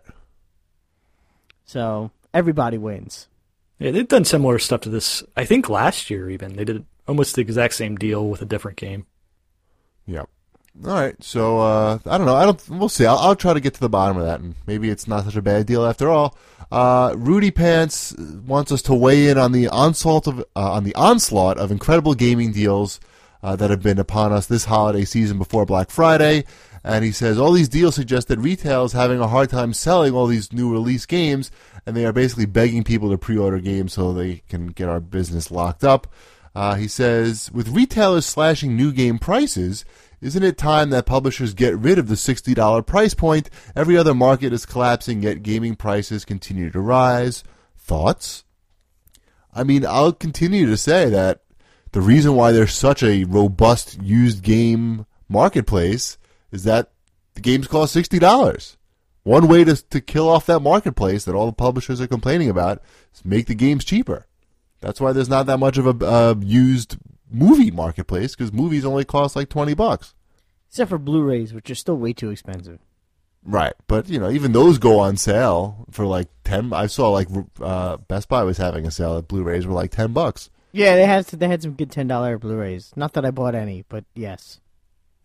So everybody wins.
Yeah, they've done similar stuff to this, I think last year even. They did almost the exact same deal with a different game.
Yep. All right. So I don't know. We'll see. I'll try to get to the bottom of that, and maybe it's not such a bad deal after all. Rudy Pants wants us to weigh in on the onslaught of incredible gaming deals that have been upon us this holiday season before Black Friday. And he says all these deals suggest that retail is having a hard time selling all these new release games, and they are basically begging people to pre-order games so they can get our business locked up. He says, with retailers slashing new game prices, isn't it time that publishers get rid of the $60 price point? Every other market is collapsing, yet gaming prices continue to rise. Thoughts? I mean, I'll continue to say that the reason why there's such a robust used game marketplace is that the games cost $60. One way to kill off that marketplace that all the publishers are complaining about is make the games cheaper. That's why there's not that much of a used movie marketplace, because movies only cost like $20.
Except for Blu-rays, which are still way too expensive.
Right, but even those go on sale for like 10. I saw like Best Buy was having a sale that Blu-rays were like $10.
Yeah, they had some good $10 Blu-rays. Not that I bought any, but yes.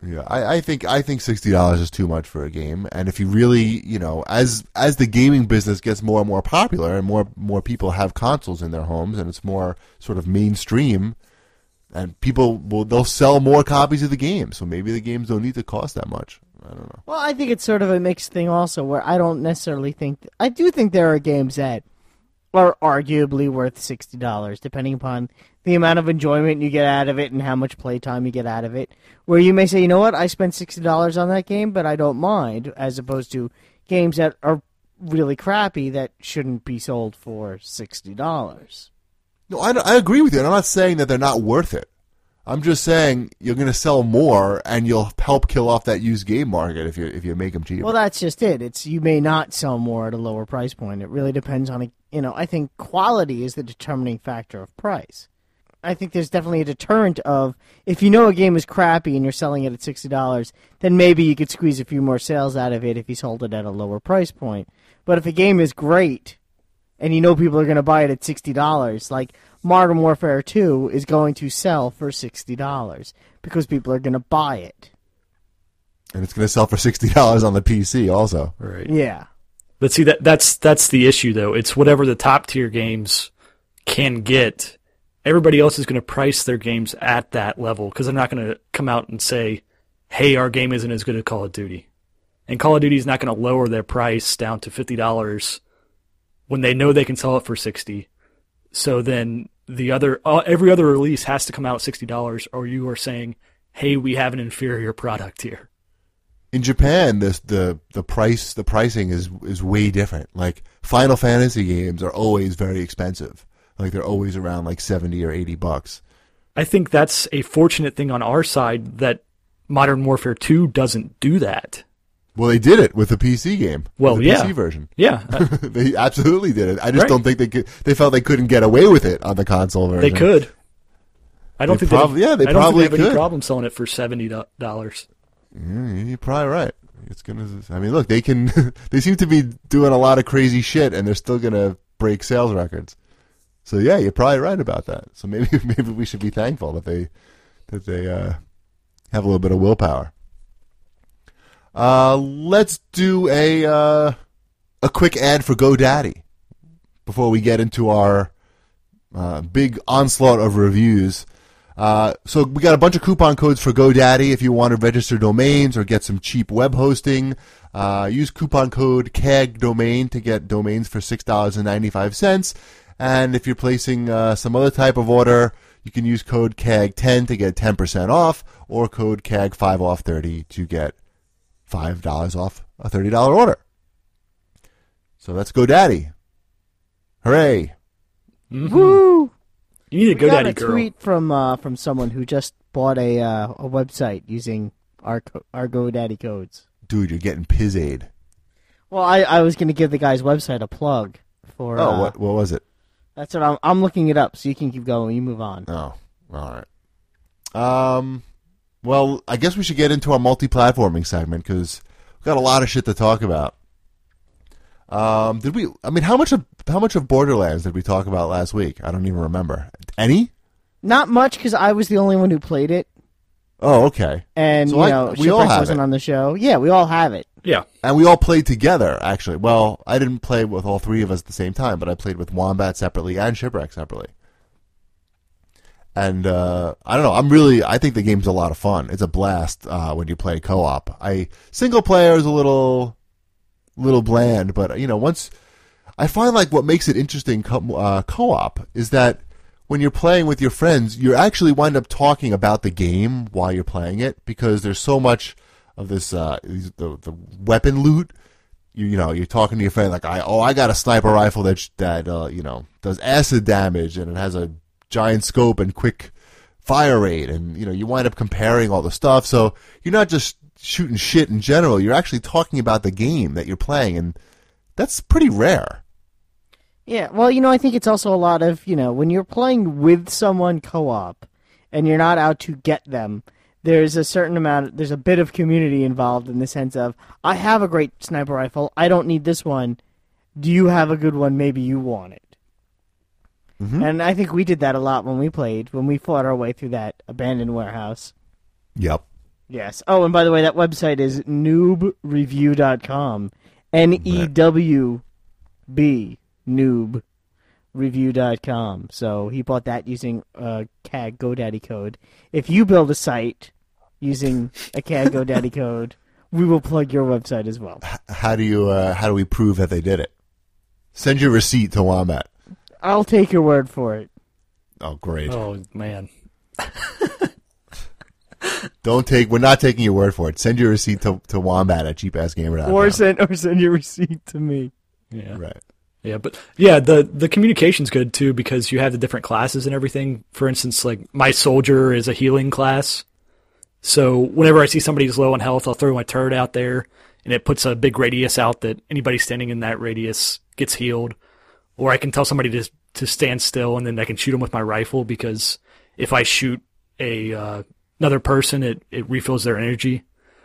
Yeah, I think $60 is too much for a game, and if you really, as the gaming business gets more and more popular, and more people have consoles in their homes, and it's more sort of mainstream, and they'll sell more copies of the game, so maybe the games don't need to cost that much. I don't know.
Well, I think it's sort of a mixed thing also, where I don't necessarily think I do think there are games that are arguably worth $60, depending upon the amount of enjoyment you get out of it and how much playtime you get out of it. Where you may say, you know what, I spent $60 on that game, but I don't mind, as opposed to games that are really crappy that shouldn't be sold for $60.
No, I agree with you, and I'm not saying that they're not worth it. I'm just saying you're going to sell more, and you'll help kill off that used game market if you make them cheaper.
Well, that's just it. You may not sell more at a lower price point. It really depends on I think quality is the determining factor of price. I think there's definitely a deterrent of if you know a game is crappy and you're selling it at $60, then maybe you could squeeze a few more sales out of it if you sold it at a lower price point. But if a game is great and you know people are going to buy it at $60, like Modern Warfare 2 is going to sell for $60 because people are going to buy it.
And it's going to sell for $60 on the PC also.
Right.
Yeah.
But see, that's the issue, though. It's whatever the top-tier games can get. Everybody else is going to price their games at that level because they're not going to come out and say, hey, our game isn't as good as Call of Duty. And Call of Duty is not going to lower their price down to $50 when they know they can sell it for $60. So then every other release has to come out at $60, or you are saying, hey, we have an inferior product here.
In Japan, the pricing is way different. Like Final Fantasy games are always very expensive. Like they're always around like $70 or $80.
I think that's a fortunate thing on our side that Modern Warfare 2 doesn't do that.
Well, they did it with the PC game.
Well,
the
yeah.
PC version.
Yeah.
They absolutely did it. I just
Right.
don't think they felt they couldn't get away with it on the console version.
They could. I don't think they
probably
have
could.
any problem selling it for $70.
Yeah, you're probably right. I mean, look, they can. They seem to be doing a lot of crazy shit, and they're still gonna break sales records. So yeah, you're probably right about that. So maybe we should be thankful that they have a little bit of willpower. Let's do a quick ad for GoDaddy before we get into our big onslaught of reviews. So we got a bunch of coupon codes for GoDaddy if you want to register domains or get some cheap web hosting. Use coupon code CAGDOMAIN to get domains for $6.95. And if you're placing some other type of order, you can use code CAG10 to get 10% off, or code CAG5OFF30 to get $5 off a $30 order. So that's GoDaddy. Hooray!
Mm-hmm.
Woo!
You need a
We got
GoDaddy
a
girl.
tweet from someone who just bought a website using our GoDaddy codes.
Dude, you're getting pizzade.
Well, I was going to give the guy's website a plug for.
What was it?
That's what I'm looking it up, so you can keep going. You move on.
Oh, all right. Well, I guess we should get into our multi-platforming segment because we've got a lot of shit to talk about. How much of Borderlands did we talk about last week? I don't even remember. Any?
Not much, because I was the only one who played it,
Oh, okay.
and
So
we
all
Shipwreck
have
wasn't
it.
on the show. Yeah, we all have it.
Yeah.
And we all played together, actually. Well, I didn't play with all three of us at the same time, but I played with Wombat separately and Shipwreck separately. And I don't know. I think the game's a lot of fun. It's a blast when you play co-op. Single player is a little bland, but once I find like what makes it interesting co-op is that when you're playing with your friends, you actually wind up talking about the game while you're playing it because there's so much of this the weapon loot. You're talking to your friend like I got a sniper rifle that does acid damage and it has a giant scope and quick fire rate, and you wind up comparing all the stuff. So you're not just shooting shit in general. You're actually talking about the game that you're playing, and that's pretty rare.
Yeah, well, I think it's also a lot of, when you're playing with someone co-op and you're not out to get them, there's a bit of community involved in the sense of, I have a great sniper rifle, I don't need this one. Do you have a good one? Maybe you want it. Mm-hmm. And I think we did that a lot when we fought our way through that abandoned warehouse.
Yep.
Yes. Oh, and by the way, that website is noobreview.com. NEWB, noobreview.com. So he bought that using CAG GoDaddy code. If you build a site using a CAG GoDaddy code, we will plug your website as well.
How do we prove that they did it? Send your receipt to Wombat.
I'll take your word for it.
Oh, great.
Oh, man.
We're not taking your word for it. Send your receipt to Wombat at cheapassgamer.com.
Or send your receipt to me.
Yeah.
Right.
Yeah, but yeah, the communication's good too because you have the different classes and everything. For instance, like my soldier is a healing class. So whenever I see somebody who's low on health, I'll throw my turret out there and it puts a big radius out that anybody standing in that radius gets healed. Or I can tell somebody to stand still and then I can shoot them with my rifle because if I shoot another person, it refills their energy.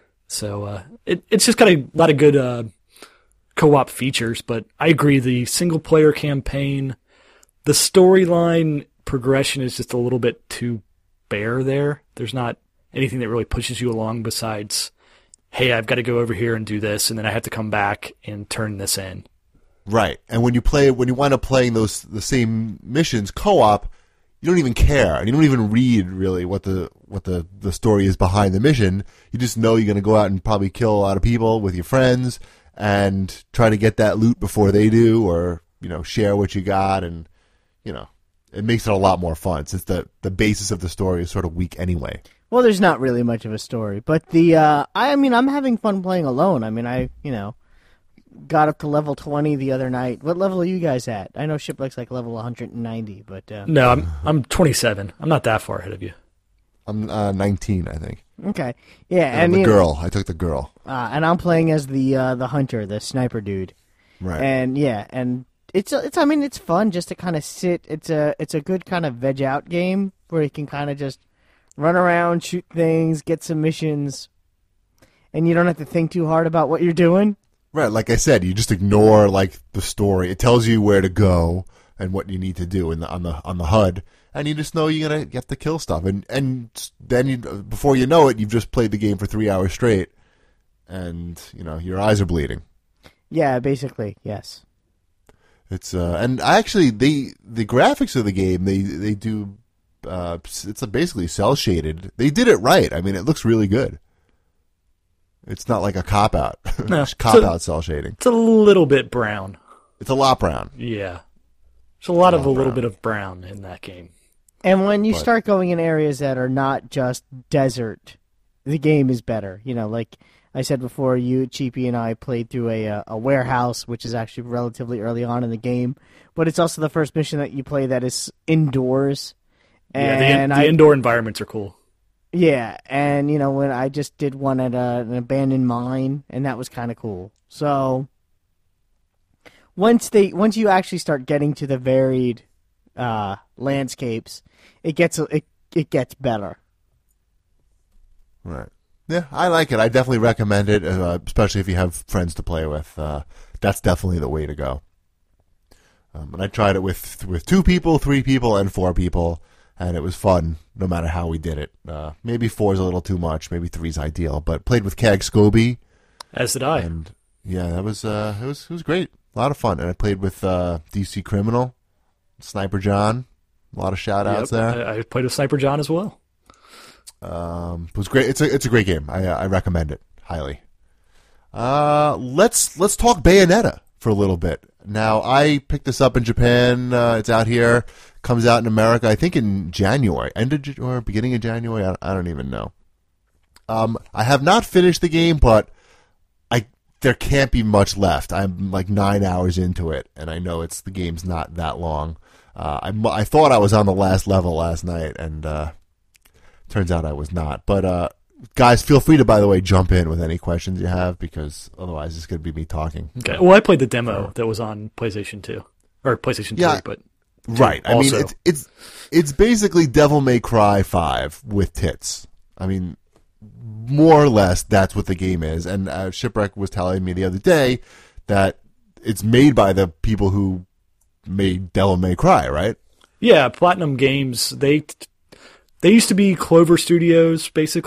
So it's just got a lot of good co-op features, but I agree, the single-player campaign, the storyline progression is just a little bit too bare there. There's not anything that really pushes you along besides, hey, I've got to go over here and do this, and then I have to come back and turn this in.
Right. And when you wind up playing the same missions co-op, you don't even care. And you don't even read really what the story is behind the mission. You just know you're going to go out and probably kill a lot of people with your friends and try to get that loot before they do, or, share what you got, and, it makes it a lot more fun since the basis of the story is sort of weak anyway.
Well, there's not really much of a story, but I'm having fun playing alone. I mean, I got up to level 20 the other night. What level are you guys at? I know Shipwreck's like level 190, but
no, I'm 27. I'm not that far ahead of you.
I'm 19, I think.
Okay, yeah,
and the girl. I took the girl,
and I'm playing as the hunter, the sniper dude.
Right.
And yeah, and it's fun just to kind of sit. It's a good kind of veg out game where you can kind of just run around, shoot things, get some missions, and you don't have to think too hard about what you're doing.
Right, like I said, you just ignore the story. It tells you where to go and what you need to do on the HUD, and you just know you have to kill stuff. And then before you know it, you've just played the game for 3 hours straight, and your eyes are bleeding.
Yeah, basically, yes.
It's and actually the graphics of the game they do it's basically cell shaded. They did it right. I mean, it looks really good. It's not like a cop-out.
No,
cop-out cell shading.
It's a little bit brown.
It's a lot brown.
Yeah. There's a lot of a little bit of brown in that game.
And when you start going in areas that are not just desert, the game is better. Like I said before, Cheapy, and I played through a warehouse, which is actually relatively early on in the game. But it's also the first mission that you play that is indoors.
And the indoor environments are cool.
Yeah, and when I just did one at an abandoned mine, and that was kind of cool. So once you actually start getting to the varied landscapes, it gets better.
Right. Yeah, I like it. I definitely recommend it, especially if you have friends to play with. That's definitely the way to go. And I tried it with 2 people, 3 people, and 4 people. And it was fun, no matter how we did it. Maybe 4 is a little too much. Maybe 3 is ideal. But played with CAG Scobie.
As did I.
And yeah, that was it was great. A lot of fun. And I played with DC Criminal, Sniper John. A lot of shout outs there.
I played with Sniper John as well.
It was great. It's a great game. I recommend it highly. Let's talk Bayonetta for a little bit. Now, I picked this up in Japan. It's out here. Comes out in America, I think, in January. Or beginning of January? I don't even know. I have not finished the game, but there can't be much left. I'm like 9 hours into it, and I know the game's not that long. I thought I was on the last level last night, and turns out I was not. But guys, feel free to, by the way, jump in with any questions you have, because otherwise it's going to be me talking.
Okay. Well, I played the demo that was on PlayStation 2 or PlayStation 3, but
right. I mean, it's basically Devil May Cry 5 with tits. I mean, more or less, that's what the game is. And Shipwreck was telling me the other day that it's made by the people who made Devil May Cry, right?
Yeah, Platinum Games. They used to be Clover Studios, basically,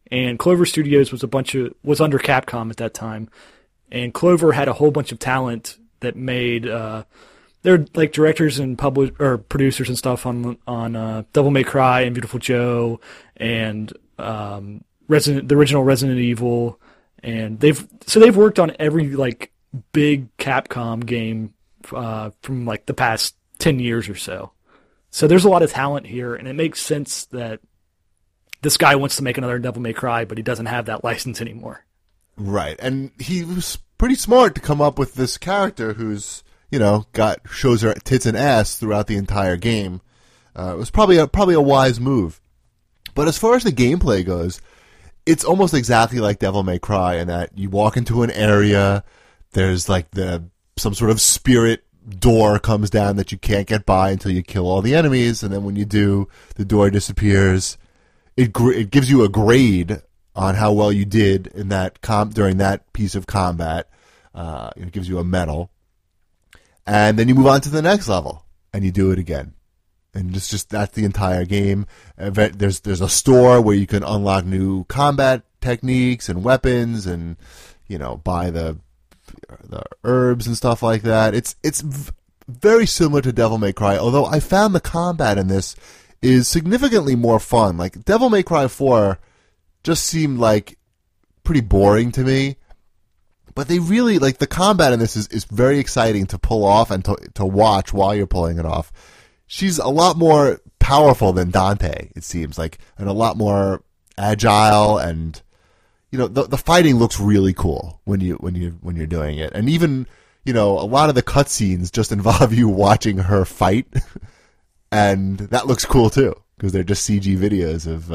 And Clover Studios was under Capcom at that time, and Clover had a whole bunch of talent that made they're like directors and producers and stuff on Devil May Cry and Beautiful Joe and the original Resident Evil, and they've worked on every like big Capcom game from like the past 10 years or so. So there's a lot of talent here, and it makes sense that this guy wants to make another Devil May Cry, but he doesn't have that license anymore.
Right, and he was pretty smart to come up with this character who's, shows her tits and ass throughout the entire game. It was probably a wise move. But as far as the gameplay goes, it's almost exactly like Devil May Cry in that you walk into an area, there's like some sort of spirit door comes down that you can't get by until you kill all the enemies, and then when you do, the door disappears. It gives you a grade on how well you did in that during that piece of combat. It gives you a medal, and then you move on to the next level, and you do it again, and just that's the entire game. There's a store where you can unlock new combat techniques and weapons, and buy the herbs and stuff like that. It's very similar to Devil May Cry, although I found the combat in this is significantly more fun. Like Devil May Cry 4 just seemed like pretty boring to me, but they really like the combat in this is very exciting to pull off and to watch while you're pulling it off. She's a lot more powerful than Dante, it seems like, and a lot more agile, and the fighting looks really cool when you're doing it. And even a lot of the cutscenes just involve you watching her fight. And that looks cool too, because they're just CG videos of,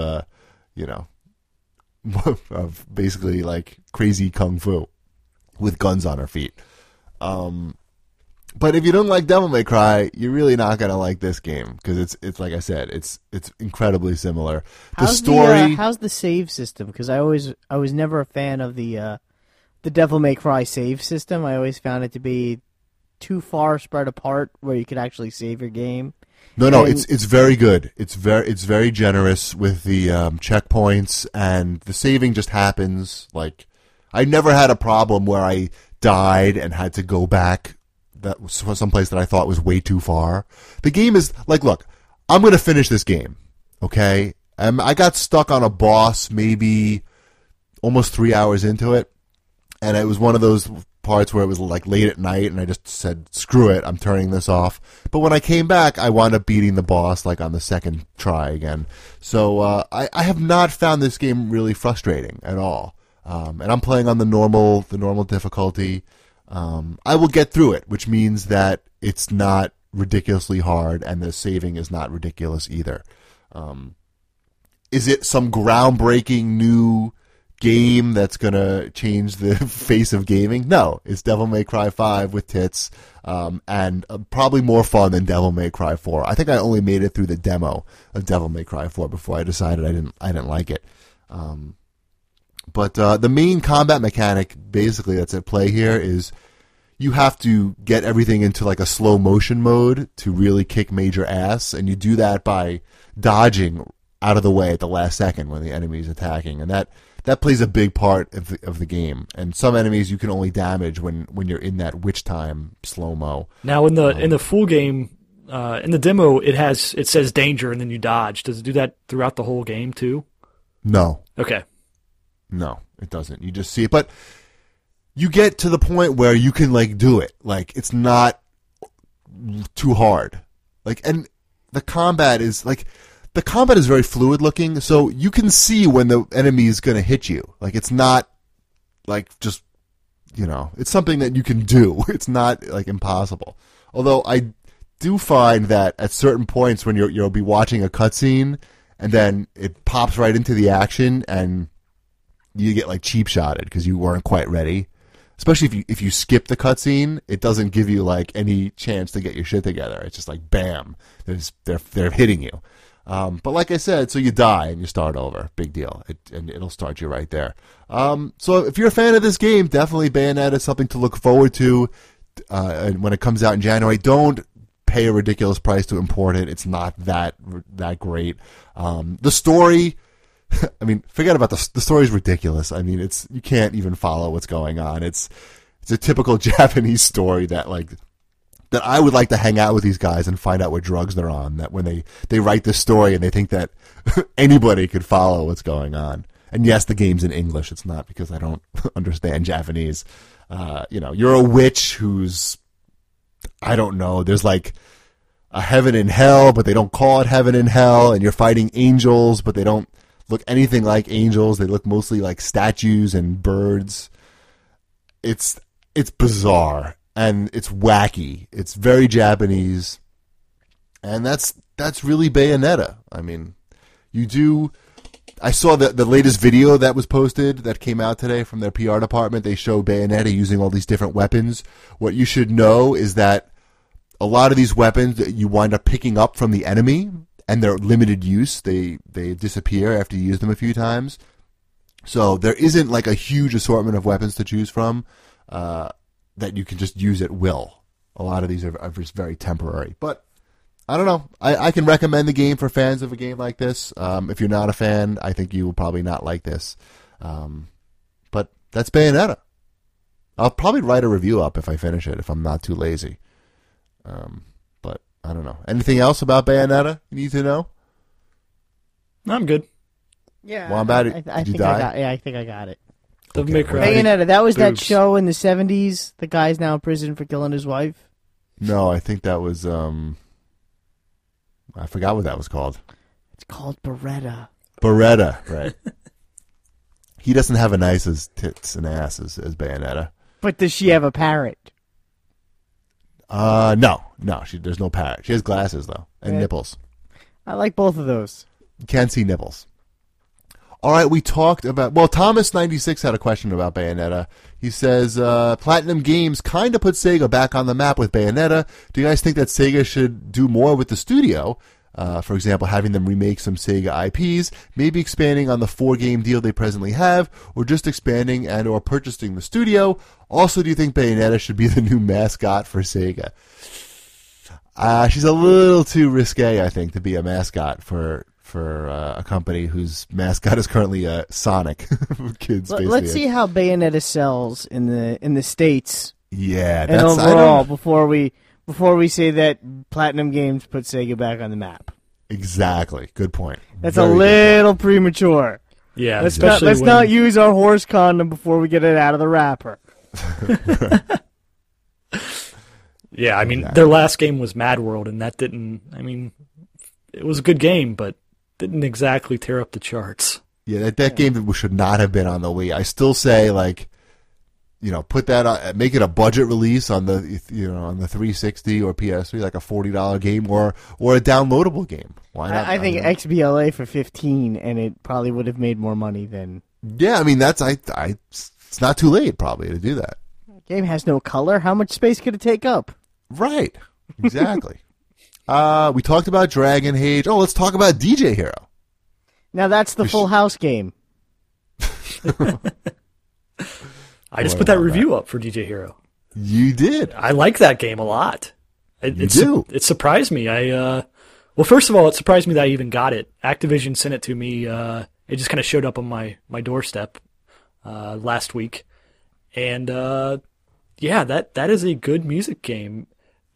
of basically like crazy kung fu with guns on her feet. But if you don't like Devil May Cry, you're really not gonna like this game, because it's like I said, it's incredibly similar.
How's the save system? Because I was never a fan of the Devil May Cry save system. I always found it to be too far spread apart where you could actually save your game.
No, it's very good. It's very generous with the checkpoints, and the saving just happens. Like, I never had a problem where I died and had to go back. That was someplace that I thought was way too far. The game is like, look, I'm going to finish this game, okay? I got stuck on a boss maybe almost 3 hours into it, and it was one of those parts where it was like late at night, and I just said, screw it, I'm turning this off. But when I came back, I wound up beating the boss like on the second try again. So I have not found this game really frustrating at all. And I'm playing on the normal difficulty. I will get through it, which means that it's not ridiculously hard, and the saving is not ridiculous either. Is it some groundbreaking new game that's going to change the face of gaming? No, it's Devil May Cry 5 with tits, and probably more fun than Devil May Cry 4. I think I only made it through the demo of Devil May Cry 4 before I decided I didn't like it. But the main combat mechanic, basically, that's at play here is you have to get everything into like a slow motion mode to really kick major ass, and you do that by dodging out of the way at the last second when the enemy is attacking, and that plays a big part of the game. And some enemies you can only damage when you're in that witch time slow mo.
Now in the full game, in the demo, it says danger and then you dodge. Does it do that throughout the whole game too?
No.
Okay.
No, it doesn't. You just see it, but you get to the point where you can like do it. Like, it's not too hard. Like, and the combat is very fluid looking, so you can see when the enemy is going to hit you. Like, it's not like just, it's something that you can do. It's not like impossible. Although I do find that at certain points when you'll be watching a cutscene and then it pops right into the action and you get like cheap shotted because you weren't quite ready. Especially if you skip the cutscene, it doesn't give you like any chance to get your shit together. It's just like bam, they're hitting you. But like I said, so you die and you start over. Big deal. And it'll start you right there. So if you're a fan of this game, definitely Bayonetta is something to look forward to. And when it comes out in January, don't pay a ridiculous price to import it. It's not that great. The story, I mean, forget about the story's ridiculous. I mean, you can't even follow what's going on. It's a typical Japanese story that I would like to hang out with these guys and find out what drugs they're on. That when they write this story and they think that anybody could follow what's going on. And yes, the game's in English. It's not because I don't understand Japanese. You're a witch who's, I don't know, there's like a heaven and hell, but they don't call it heaven and hell, and you're fighting angels, but they don't look anything like angels. They look mostly like statues and birds. It's bizarre, and it's wacky. It's very Japanese, and that's really Bayonetta. I mean, I saw the latest video that was posted that came out today from their PR department. They show Bayonetta using all these different weapons. What you should know is that a lot of these weapons that you wind up picking up from the enemy, and they're limited use. They disappear after you use them a few times. So there isn't like a huge assortment of weapons to choose from that you can just use at will. A lot of these are just very temporary. But I don't know. I can recommend the game for fans of a game like this. If you're not a fan, I think you will probably not like this. But that's Bayonetta. I'll probably write a review up if I finish it, if I'm not too lazy. But I don't know. Anything else about Bayonetta you need to know?
I'm good.
Yeah,
Wombat,
I
did you
think
die?
I think I got it.
Devil
Okay,
May Cry.
Bayonetta. That was that
Boobs.
show in the 70s. The guy's now in prison for killing his wife.
No, I think that was I forgot what that was called.
It's called Beretta.
Beretta, right. He doesn't have as nice as tits and ass as Bayonetta.
But does she have a parrot?
No. There's no parrot. She has glasses though, and
Yeah.
nipples.
I like both of those.
You can't see nipples. All right, we talked about... Well, Thomas96 had a question about Bayonetta. He says, Platinum Games kind of put Sega back on the map with Bayonetta. Do you guys think that Sega should do more with the studio? For example, having them remake some Sega IPs, maybe expanding on the 4-game deal they presently have, or just expanding and or purchasing the studio. Also, do you think Bayonetta should be the new mascot for Sega? She's a little too risque, I think, to be a mascot for a company whose mascot is currently Sonic. Kids, basically.
Let's see how Bayonetta sells in the States
Yeah,
and
that's
overall before we say that Platinum Games put Sega back on the map.
Exactly. Good point.
That's
Very
a
good
little premature.
Yeah,
Let's
especially
not use our horse condom before we get it out of the wrapper.
Yeah, I mean,
Exactly.
their last game was Mad World, and that didn't... I mean, it was a good game, but didn't exactly tear up the charts.
Yeah, that game should not have been on the Wii. I still say, put that on, make it a budget release on the 360 or PS3, like a $40 game or a downloadable game. Why not?
I think XBLA for $15, and it probably would have made more money than.
Yeah, I mean it's not too late probably to do that.
Game has no color. How much space could it take up?
Right. Exactly. We talked about Dragon Age. Oh, let's talk about DJ Hero.
Now that's the Full House game.
I just put that review up for DJ Hero.
You did.
I like that game a lot.
You do?
It surprised me. Well, first of all, it surprised me that I even got it. Activision sent it to me. It just kind of showed up on my doorstep last week. And yeah, that is a good music game.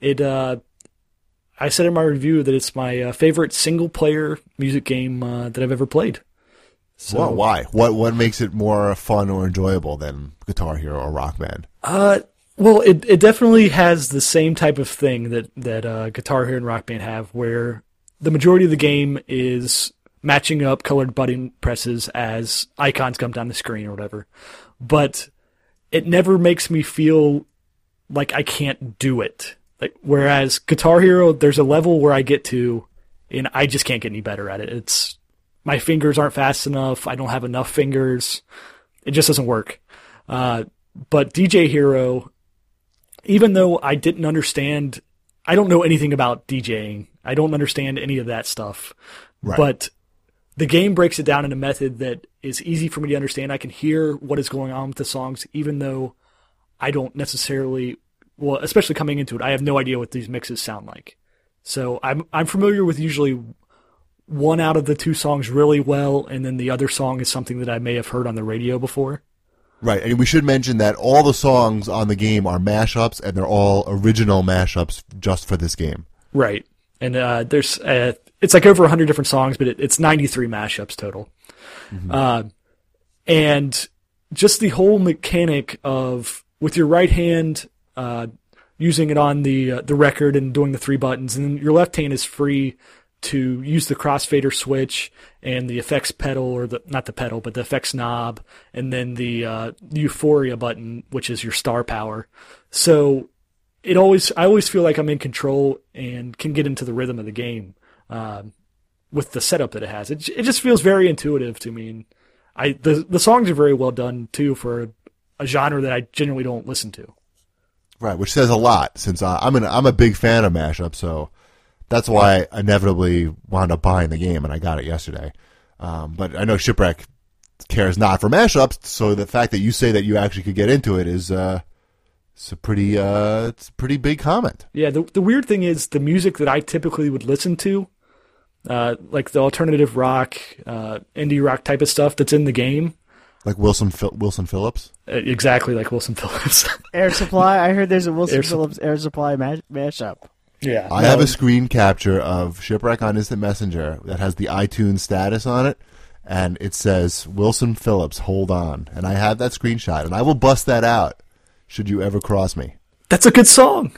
I said in my review that it's my favorite single-player music game that I've ever played. So,
Well, why? What makes it more fun or enjoyable than Guitar Hero or Rock Band?
Well, it definitely has the same type of thing that Guitar Hero and Rock Band have, where the majority of the game is matching up colored button presses as icons come down the screen or whatever. But it never makes me feel like I can't do it. Like, whereas Guitar Hero, there's a level where I get to, and I just can't get any better at it. My fingers aren't fast enough. I don't have enough fingers. It just doesn't work. But DJ Hero, even though I didn't understand, I don't know anything about DJing. I don't understand any of that stuff.
Right.
But the game breaks it down in a method that is easy for me to understand. I can hear what is going on with the songs, even though I don't necessarily, well, especially coming into it, I have no idea what these mixes sound like. So I'm familiar with usually one out of the two songs really well, and then the other song is something that I may have heard on the radio before.
Right, and we should mention that all the songs on the game are mashups, and they're all original mashups just for this game.
Right, and there's it's like over 100 different songs, but it's 93 mashups total. Mm-hmm. And just the whole mechanic of with your right hand using it on the record and doing the 3 buttons, and then your left hand is free to use the crossfader switch and the effects pedal, or not the pedal, but the effects knob, and then the Euphoria button, which is your star power. So I always feel like I'm in control and can get into the rhythm of the game with the setup that it has. It just feels very intuitive to me. And the songs are very well done too for a genre that I generally don't listen to.
Right, which says a lot, since I'm a big fan of mashup, so that's why I inevitably wound up buying the game, and I got it yesterday. But I know Shipwreck cares not for mashups, so the fact that you say that you actually could get into it is it's a pretty big comment.
Yeah, the weird thing is the music that I typically would listen to, like the alternative rock, indie rock type of stuff that's in the game.
Like Wilson Phillips?
Exactly like Wilson Phillips.
Air Supply? I heard there's a Wilson Phillips Air Supply mashup.
Yeah,
I have a screen capture of Shipwreck on Instant Messenger that has the iTunes status on it, and it says, Wilson Phillips, hold on. And I have that screenshot, and I will bust that out should you ever cross me.
That's a good song.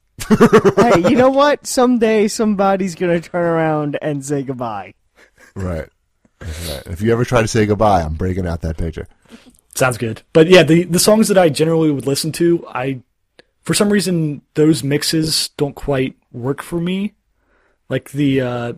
Hey, you know what? Someday somebody's going to turn around and say goodbye.
Right. Right. If you ever try to say goodbye, I'm breaking out that picture.
Sounds good. But yeah, the songs that I generally would listen to, for some reason, those mixes don't quite work for me. Like the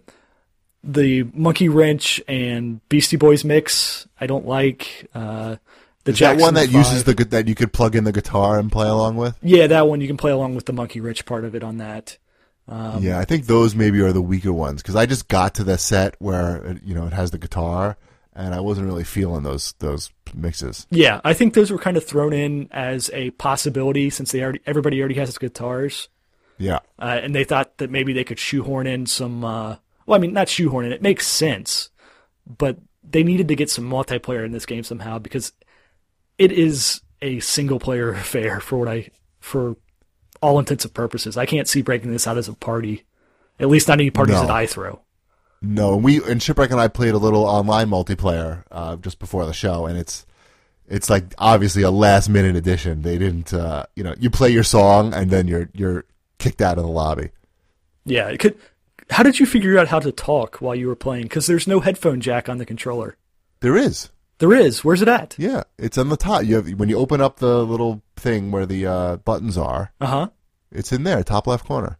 Monkey Wrench and Beastie Boys mix, I don't like.
Is that one that uses that you could plug in the guitar and play along with?
Yeah, that one you can play along with the Monkey Wrench part of it on that.
Yeah, I think those maybe are the weaker ones, because I just got to the set where it has the guitar, and I wasn't really feeling those mixes.
Yeah, I think those were kind of thrown in as a possibility since everybody already has guitars.
Yeah,
and they thought that maybe they could shoehorn in some. Not shoehorn in. It makes sense, but they needed to get some multiplayer in this game somehow, because it is a single player affair for all intents and purposes. I can't see breaking this out as a party, at least not any parties that I throw.
No, and Shipwreck and I played a little online multiplayer just before the show, and it's like obviously a last minute addition. They didn't, you play your song and then you're kicked out of the lobby.
Yeah, how did you figure out how to talk while you were playing? Because there's no headphone jack on the controller.
There is.
There is. Where's it at?
Yeah, it's on the top. When you open up the little thing where the buttons are. It's in there, top left corner.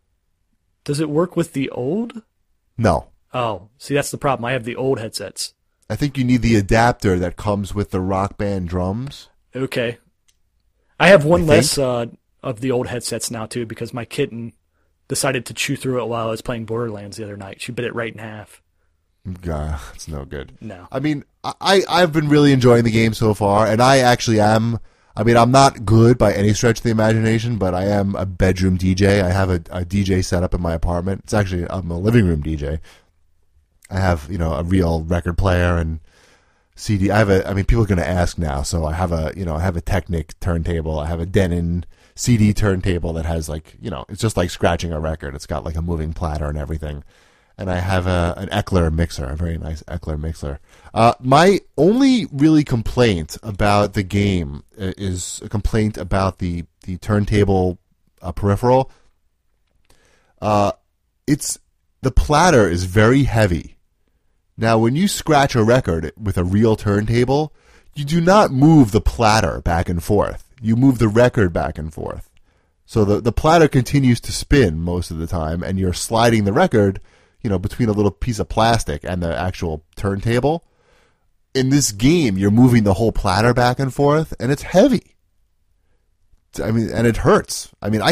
Does it work with the old?
No.
Oh, see, that's the problem. I have the old headsets.
I think you need the adapter that comes with the Rock Band drums.
Okay. I have one less of the old headsets now, too, because my kitten decided to chew through it while I was playing Borderlands the other night. She bit it right in half.
God, it's no good.
No.
I mean, I've been really enjoying the game so far, and I actually am. I mean, I'm not good by any stretch of the imagination, but I am a bedroom DJ. I have a DJ set up in my apartment. I'm a living room DJ. I have, a real record player and CD. People are going to ask now, so I have a Technic turntable. I have a Denon CD turntable that has it's just like scratching a record. It's got like a moving platter and everything. And I have an Eckler mixer, a very nice Eckler mixer. My only really complaint about the game is a complaint about the turntable peripheral. The platter is very heavy. Now, when you scratch a record with a real turntable, you do not move the platter back and forth. You move the record back and forth. So the platter continues to spin most of the time, and you're sliding the record between a little piece of plastic and the actual turntable. In this game, you're moving the whole platter back and forth, and it's heavy. And it hurts.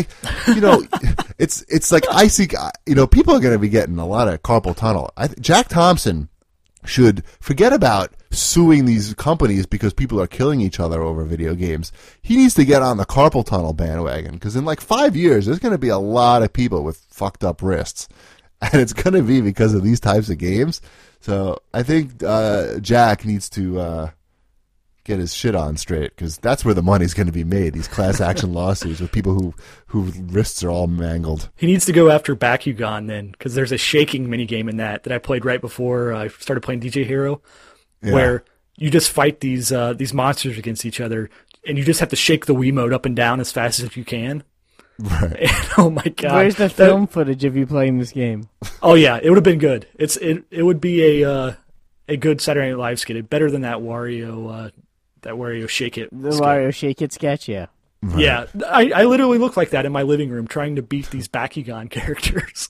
It's like I see, people are going to be getting a lot of carpal tunnel. Jack Thompson should forget about suing these companies because people are killing each other over video games. He needs to get on the carpal tunnel bandwagon, because in 5 years, there's going to be a lot of people with fucked up wrists. and it's going to be because of these types of games. So I think Jack needs to get his shit on straight, because that's where the money's going to be made. These class action lawsuits with people whose wrists are all mangled.
He needs to go after Bakugan then, because there's a shaking minigame in that I played right before I started playing DJ Hero, where you just fight these monsters against each other, and you just have to shake the Wiimote up and down as fast as you can.
Right.
And, oh my god!
Where's the film footage of you playing this game?
Oh yeah, it would have been good. It would be a good Saturday Night Live skit, better than that Wario Shake It.
The
skit.
Wario Shake It sketch, yeah.
Right.
Yeah, I literally look like that in my living room trying to beat these Bakugan characters.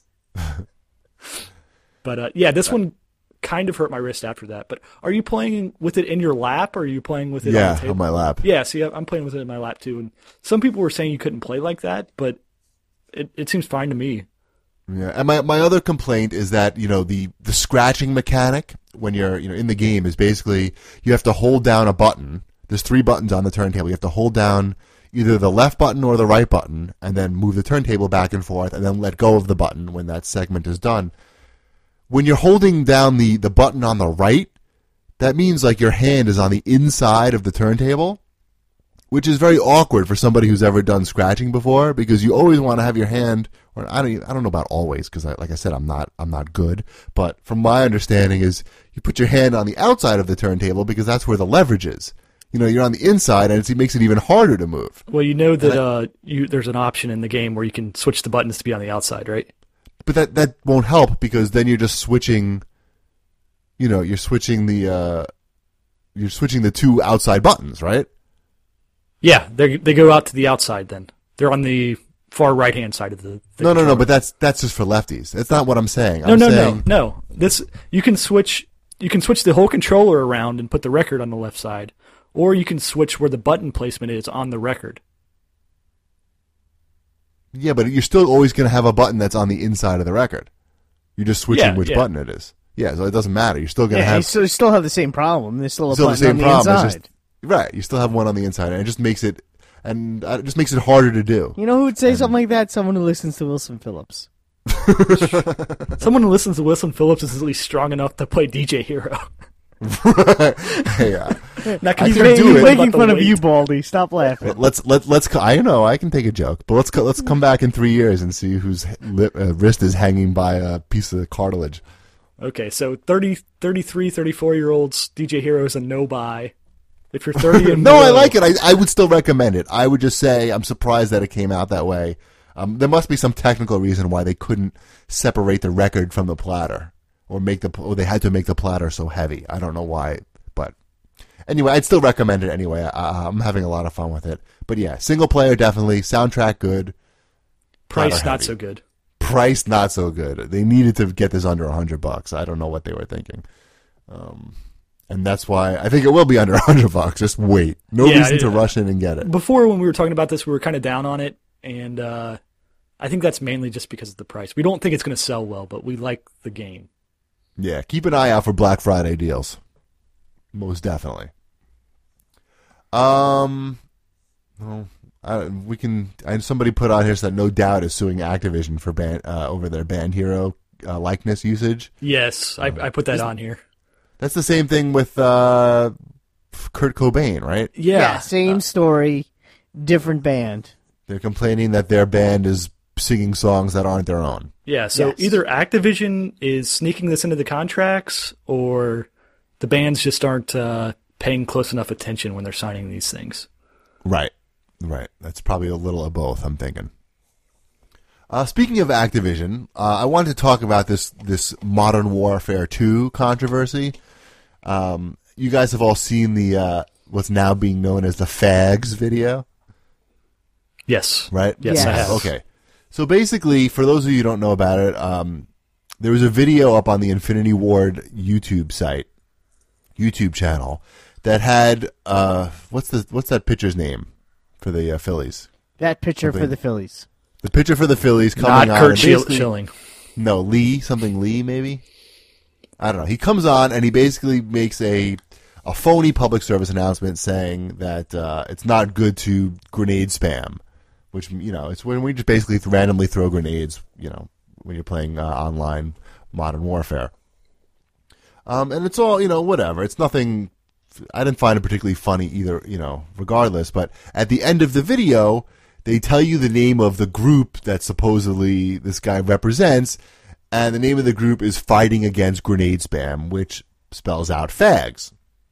But yeah, this one kind of hurt my wrist after that. But are you playing with it in your lap, or are you playing with it on the table?
On my lap.
Yeah, see, I'm playing with it in my lap too. And some people were saying you couldn't play like that, but it seems fine to me.
Yeah, and my other complaint is that, the scratching mechanic when you're, in the game is basically you have to hold down a button. There's 3 buttons on the turntable. You have to hold down either the left button or the right button, and then move the turntable back and forth, and then let go of the button when that segment is done. When you're holding down the button on the right, that means like your hand is on the inside of the turntable, which is very awkward for somebody who's ever done scratching before, because you always want to have your hand, or I don't know about always, because like I said, I'm not good, but from my understanding is you put your hand on the outside of the turntable because that's where the leverage is. You're on the inside, and it makes it even harder to move.
Well, you know that there's an option in the game where you can switch the buttons to be on the outside, right?
But that won't help, because then you're just switching. You're switching the 2 outside buttons, right?
Yeah, they go out to the outside. Then they're on the far right hand side of the.
No. But that's just for lefties. That's not what I'm saying.
No. This you can switch. You can switch the whole controller around and put the record on the left side, or you can switch where the button placement is on the record.
Yeah, but you're still always going to have a button that's on the inside of the record. You're just switching which button it is. Yeah, so it doesn't matter. You're still going to have...
You still have the same problem. There's still a
still
button
the same
on the
problem.
inside.
Right, you still have one on the inside, and it just makes it harder to do.
You know who would say something like that? Someone who listens to Wilson Phillips.
Someone who listens to Wilson Phillips is at least strong enough to play DJ Hero.
Yeah.
He's making fun of you, Baldy. Stop laughing.
Let's. I know I can take a joke, but let's come back in 3 years and see whose wrist is hanging by a piece of cartilage.
Okay, so 30, 33, 34-year-olds, DJ Hero is a no-buy. If you're 30 and
no,
below,
I like it. I would still recommend it. I would just say I'm surprised that it came out that way. There must be some technical reason why they couldn't separate the record from the platter, or they had to make the platter so heavy. I don't know why, but anyway, I'd still recommend it anyway. I'm having a lot of fun with it. But yeah, single player definitely, soundtrack good,
price not so good.
Price not so good. They needed to get this under $100. I don't know what they were thinking. And that's why I think it will be under $100. Just wait. No reason to rush in and get it.
Before, when we were talking about this, we were kind of down on it, and I think that's mainly just because of the price. We don't think it's going to sell well, but we like the game.
Yeah, keep an eye out for Black Friday deals. Most definitely. Somebody put on here that No Doubt is suing Activision for over their Band Hero likeness usage.
Yes, I put that on here.
That's the same thing with Kurt Cobain, right?
Yeah, same story, different band.
They're complaining that their band is singing songs that aren't their own.
Yeah, so either Activision is sneaking this into the contracts, or the bands just aren't paying close enough attention when they're signing these things.
Right. That's probably a little of both, I'm thinking. Speaking of Activision, I wanted to talk about this Modern Warfare 2 controversy. You guys have all seen the what's now being known as the FAGS video?
Yes.
Right?
Yes, I have.
Okay. So basically, for those of you who don't know about it, there was a video up on the Infinity Ward YouTube channel that had what's that pitcher's name for the Phillies?
That pitcher for the Phillies.
The pitcher for the Phillies coming
Not
on.
Kurt Schilling.
No, Lee maybe. I don't know. He comes on and he basically makes a phony public service announcement saying that it's not good to grenade spam, which it's when we just basically randomly throw grenades, when you're playing online Modern Warfare. And it's all, whatever. It's nothing. I didn't find it particularly funny either, regardless. But at the end of the video, they tell you the name of the group that supposedly this guy represents, and the name of the group is Fighting Against Grenade Spam, which spells out FAGS.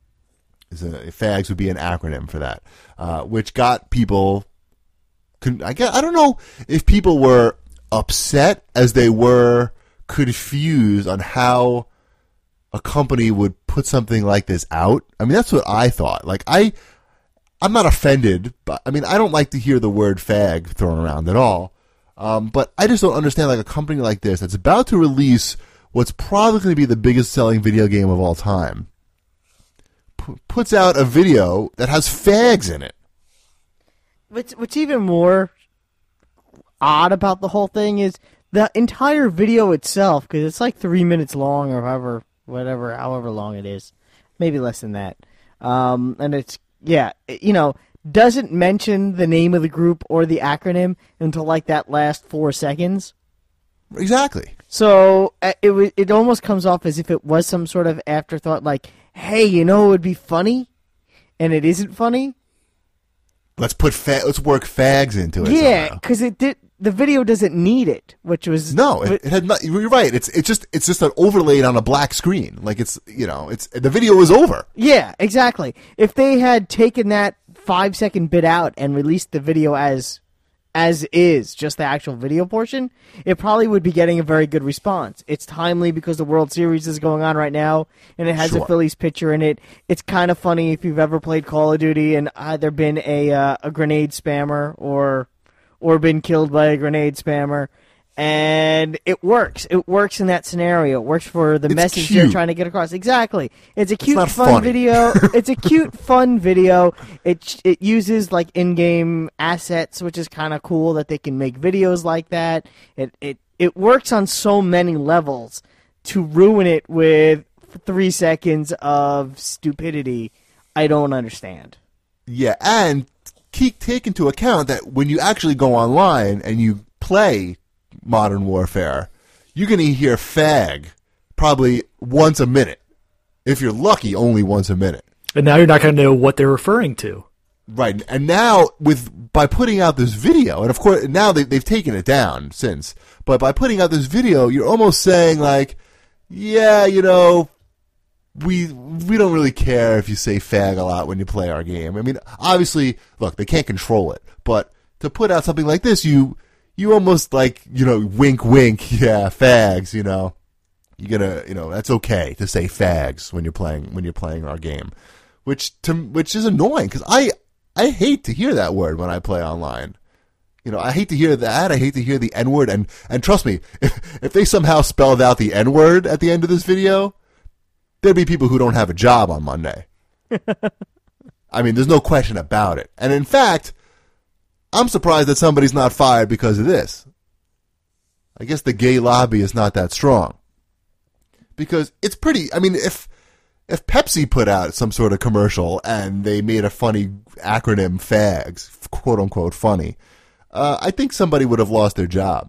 FAGS would be an acronym for that, which got people. I don't know if people were upset as they were confused on how a company would put something like this out. I mean, that's what I thought. Like, I'm not offended, but I mean, I don't like to hear the word fag thrown around at all. But I just don't understand, like, a company like this that's about to release what's probably going to be the biggest selling video game of all time puts out a video that has fags in it.
What's even more odd about the whole thing is the entire video itself, because it's like 3 minutes long or however long it is, maybe less than that. And it's, doesn't mention the name of the group or the acronym until like that last 4 seconds.
Exactly.
So it almost comes off as if it was some sort of afterthought, like, hey, it would be funny, and it isn't funny.
Let's work fags into it.
Yeah, because the video doesn't need it, which was
it had not. You're right. It's just an overlaid on a black screen. Like it's the video is over.
Yeah, exactly. If they had taken that 5-second bit out and released the video as is, just the actual video portion, it probably would be getting a very good response. It's timely because the World Series is going on right now, and it has a Phillies pitcher in it. It's kind of funny if you've ever played Call of Duty and either been a grenade spammer or been killed by a grenade spammer, and it works. It works in that scenario. It works for the message they're trying to get across. Exactly. It's a cute, fun video. It's a cute, fun video. It uses like in-game assets, which is kind of cool that they can make videos like that. It works on so many levels. To ruin it with 3 seconds of stupidity, I don't understand.
Yeah, and take into account that when you actually go online and you play Modern Warfare, you're going to hear fag probably once a minute. If you're lucky, only once a minute.
And now you're not going to know what they're referring to.
Right. And now, by putting out this video, and of course, now they've taken it down since, but by putting out this video, you're almost saying, like, yeah, we don't really care if you say fag a lot when you play our game. I mean, obviously, look, they can't control it, but to put out something like this, you almost like, wink, wink, yeah, fags, you're gonna, that's okay to say fags when you're playing our game, which is annoying because I hate to hear that word when I play online. I hate to hear that. I hate to hear the N-word, and trust me, if they somehow spelled out the N-word at the end of this video, there'd be people who don't have a job on Monday. I mean, there's no question about it. And in fact, I'm surprised that somebody's not fired because of this. I guess the gay lobby is not that strong. Because it's pretty, I mean, if Pepsi put out some sort of commercial and they made a funny acronym, FAGS, quote unquote funny, I think somebody would have lost their job.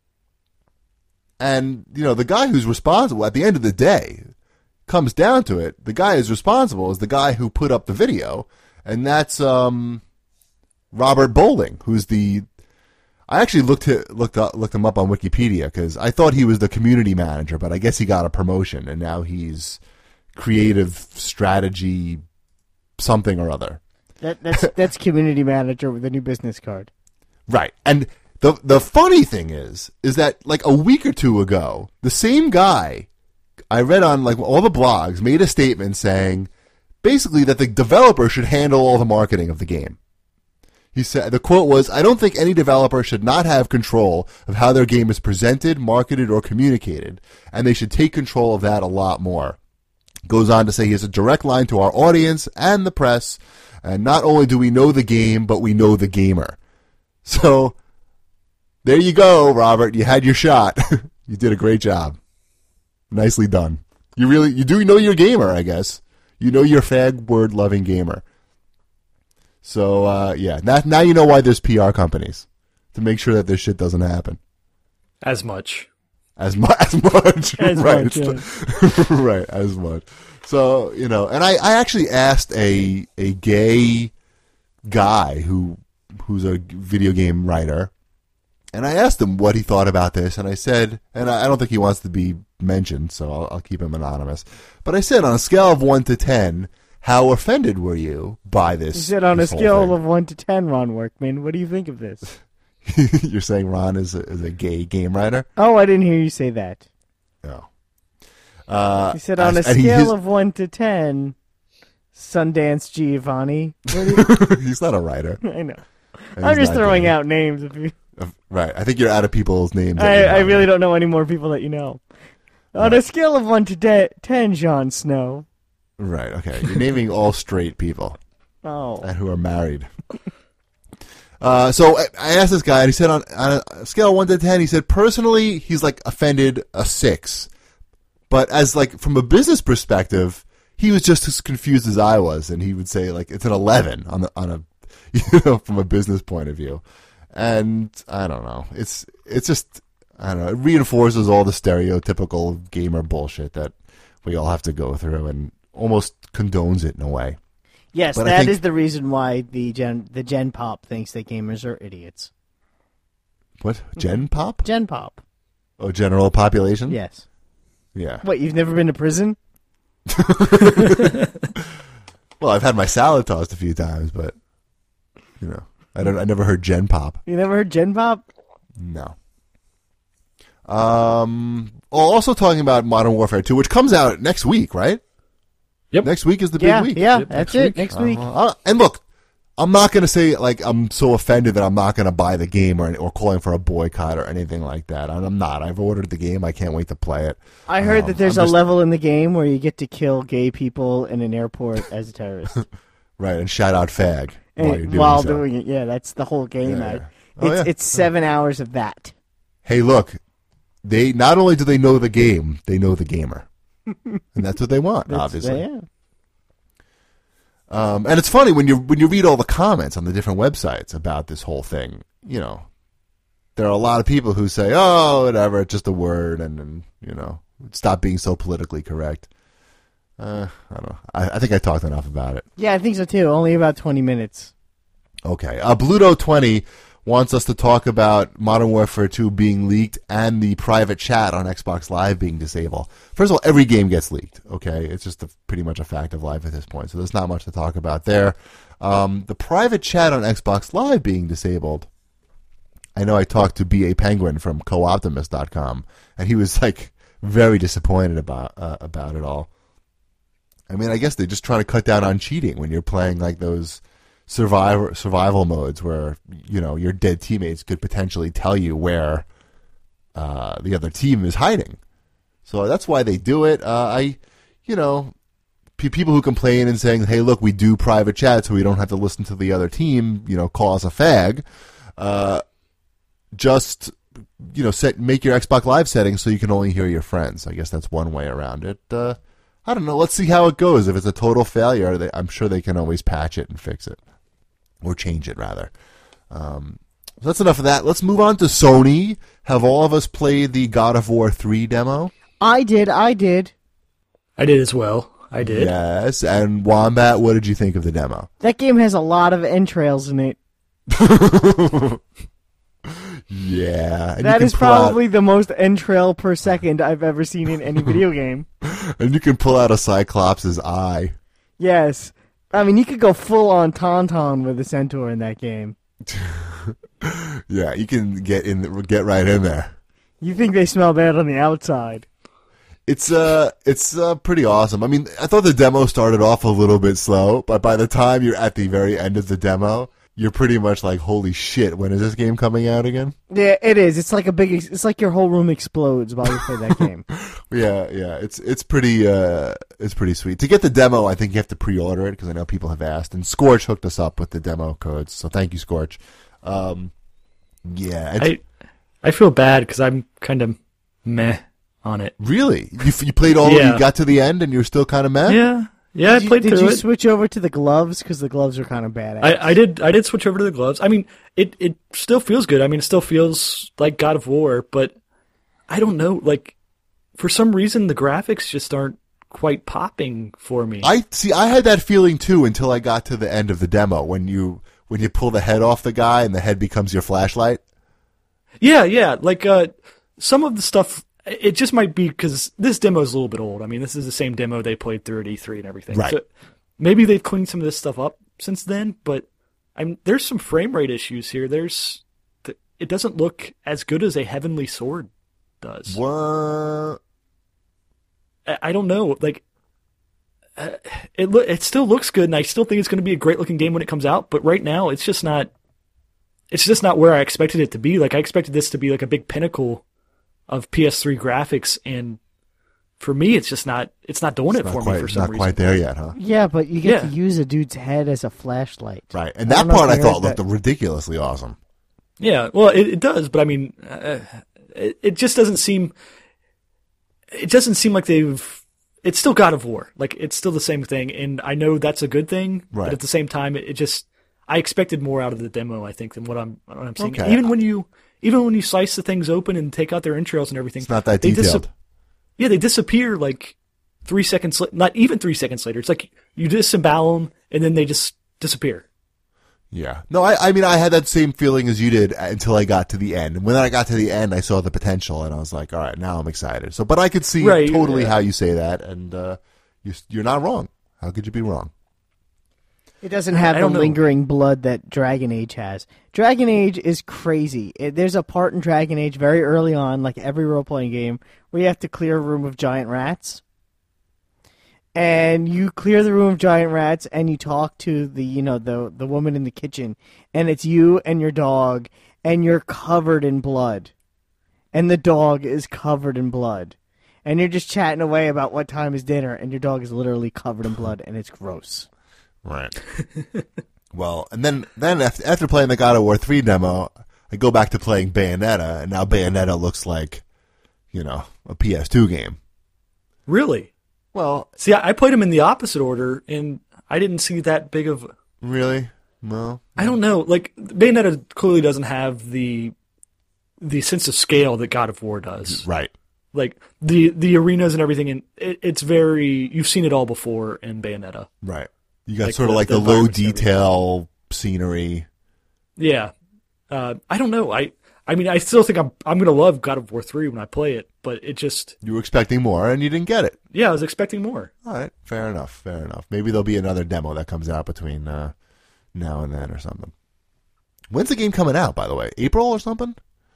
And, the guy who's responsible at the end of the day, comes down to it, the guy who's responsible is the guy who put up the video, and that's Robert Bowling, who's I actually looked him up on Wikipedia because I thought he was the community manager, but I guess he got a promotion and now he's creative strategy something or other.
That's community manager with a new business card.
Right. And the funny thing is that like a week or two ago, the same guy I read on like all the blogs made a statement saying basically that the developer should handle all the marketing of the game. He said, the quote was, "I don't think any developer should not have control of how their game is presented, marketed, or communicated, and they should take control of that a lot more." Goes on to say he has a direct line to our audience and the press, and not only do we know the game, but we know the gamer. So, there you go, Robert. You had your shot. You did a great job. Nicely done. You do know your gamer, I guess. You know your fag word loving gamer. So, yeah. Now you know why there's PR companies. To make sure that this shit doesn't happen.
As much.
as much.
As
right,
much,
it's right, as much. So, you know, and I actually asked a gay guy who's a video game writer, and I asked him what he thought about this, and I said, and I don't think he wants to be mentioned, so I'll keep him anonymous, but I said, on a scale of 1 to 10, how offended were you by this?
You said on a
this whole
scale
thing?
of 1 to 10, Ron Workman, what do you think of this?
You're saying Ron is a gay game writer?
Oh, I didn't hear you say that.
No.
He said on a scale of 1 to 10, Sundance Giovanni.
He's not a writer.
I know.
And
I'm
he's
just
not
throwing
gay.
out names. If you...
Right. I think you're out of people's names. that you
I
know.
really don't know any more people that you know. On a scale of 1 to 10, Jon Snow.
Right. Okay. You're naming all straight people
Oh.
and who are married. So I asked this guy, and he said on a scale of 1 to 10, he said personally he's like offended a 6, but as like from a business perspective, he was just as confused as I was, and he would say like it's an 11 on a from a business point of view, and I don't know, it's just I don't know, it reinforces all the stereotypical gamer bullshit that we all have to go through, and almost condones it in a way.
Yes,
But
that is the reason why the Gen Pop thinks that gamers are idiots.
What? Gen Pop?
Gen Pop.
Oh, general population?
Yes.
Yeah.
What, you've never been to prison?
Well, I've had my salad tossed a few times, but, you know, I never heard Gen Pop.
You never heard Gen Pop?
No. Also talking about Modern Warfare 2, which comes out next week, right?
Yep.
Next week is the
Yeah,
big week.
yeah,
Yep,
that's
next
it.
week.
Next week.
And look, I'm not going to say like I'm so offended that I'm not going to buy the game or calling for a boycott or anything like that. I'm not. I've ordered the game. I can't wait to play it.
I heard that there's
I'm
a
just-
level in the game where you get to kill gay people in an airport as a terrorist.
Right, and shout out fag while you're doing
While
so.
doing it. Yeah, that's the whole game.
Yeah, yeah. Oh,
It's,
yeah.
it's 7 hours of that.
Hey, look, they not only do they know the game, they know the gamer, and that's what they want, obviously.
Yeah.
And it's funny when you read all the comments on the different websites about this whole thing. You know, there are a lot of people who say, "Oh, whatever, it's just a word," and you know, stop being so politically correct. I don't know. I think I talked enough about it.
Yeah, I think so too. Only about 20 minutes.
Okay. Bluto20 wants us to talk about Modern Warfare 2 being leaked and the private chat on Xbox Live being disabled. First of all, every game gets leaked, okay? It's just pretty much a fact of life at this point, so there's not much to talk about there. The private chat on Xbox Live being disabled, I know I talked to B.A. Penguin from cooptimist.com, and he was, like, very disappointed about it all. I mean, I guess they're just trying to cut down on cheating when you're playing, like, those survival modes where, you know, your dead teammates could potentially tell you where the other team is hiding. So that's why they do it. People who complain and saying, hey, look, we do private chat so we don't have to listen to the other team, you know, call us a fag. Just, you know, make your Xbox Live settings so you can only hear your friends. I guess that's one way around it. I don't know. Let's see how it goes. If it's a total failure, I'm sure they can always patch it and fix it. Or change it, rather. So that's enough of that. Let's move on to Sony. Have all of us played the God of War 3 demo?
I did.
I did as well. I did.
Yes. And Wombat, what did you think of the demo?
That game has a lot of entrails in it.
Yeah. And
That
you
is
can pull out-
probably the most entrail per second I've ever seen in any video game.
And you can pull out a Cyclops' eye.
Yes. I mean, you could go full on Tauntaun with a centaur in that game.
Yeah, you can get right in there.
You think they smell bad on the outside.
It's pretty awesome. I mean, I thought the demo started off a little bit slow, but by the time you're at the very end of the demo, you're pretty much like, holy shit, when is this game coming out again?
Yeah, it is. It's like it's like your whole room explodes while you play that game.
Yeah, it's pretty sweet. To get the demo, I think you have to pre-order it because I know people have asked, and Scorch hooked us up with the demo codes, so thank you, Scorch. Yeah,
I feel bad because I'm kind of meh on it.
really, you played all,
Yeah.
you got to the end, and you're still kind of mad.
Yeah, I played
Did
through
you
it.
switch over to the gloves? Because the gloves are kind of badass.
I did switch over to the gloves. I mean, it still feels good. I mean, it still feels like God of War, but I don't know. Like, for some reason, the graphics just aren't quite popping for me.
I had that feeling too until I got to the end of the demo when you pull the head off the guy and the head becomes your flashlight.
Yeah. Like, some of the stuff, it just might be because this demo is a little bit old. I mean, this is the same demo they played through at E3 and everything.
Right.
So maybe they've cleaned some of this stuff up since then, but there's some frame rate issues here. It doesn't look as good as a Heavenly Sword does.
What?
I don't know. Like, it still looks good, and I still think it's going to be a great looking game when it comes out. But right now, it's just not where I expected it to be. Like, I expected this to be like a big pinnacle of PS3 graphics, and for me, it's just not. It's not doing it for me for some reason.
Not quite there yet, huh?
Yeah, but you get to use a dude's head as a flashlight.
Right, and that part I thought looked ridiculously awesome.
Yeah, well, it does, but I mean, it just doesn't seem. It doesn't seem like they've. It's still God of War, like it's still the same thing, and I know that's a good thing.
Right.
But at the same time, it just. I expected more out of the demo, I think, than what I'm seeing.
Okay.
Even when you slice the things open and take out their entrails and everything,
It's not that detailed.
They disappear like 3 seconds. Not even 3 seconds later. It's like you disembowel them and then they just disappear.
Yeah. No, I mean, I had that same feeling as you did until I got to the end. And when I got to the end, I saw the potential, and I was like, all right, now I'm excited. So, but I could see totally how you say that, and you're not wrong. How could you be wrong?
It doesn't have the lingering blood that Dragon Age has. Dragon Age is crazy. There's a part in Dragon Age very early on, like every role-playing game, where you have to clear a room of giant rats. And you clear the room of giant rats, and you talk to the woman in the kitchen, and it's you and your dog, and you're covered in blood, and the dog is covered in blood, and you're just chatting away about what time is dinner, and your dog is literally covered in blood, and it's gross.
Right. Well, and then after playing the God of War 3 demo, I go back to playing Bayonetta, and now Bayonetta looks like, a PS2 game.
Really?
Well,
see, I played them in the opposite order, and I didn't see that big of.
Really? Well,
I don't know. Like, Bayonetta clearly doesn't have the sense of scale that God of War does.
Right.
Like the arenas and everything, and it's very. You've seen it all before in Bayonetta.
Right. You got
Like
sort of like the low detail scenery.
Yeah. I don't know. I mean, I still think I'm going to love God of War 3 when I play it, but it just...
You were expecting more, and you didn't get it.
Yeah, I was expecting more.
All right. Fair enough. Maybe there'll be another demo that comes out between now and then or something. When's the game coming out, by the way? April or something?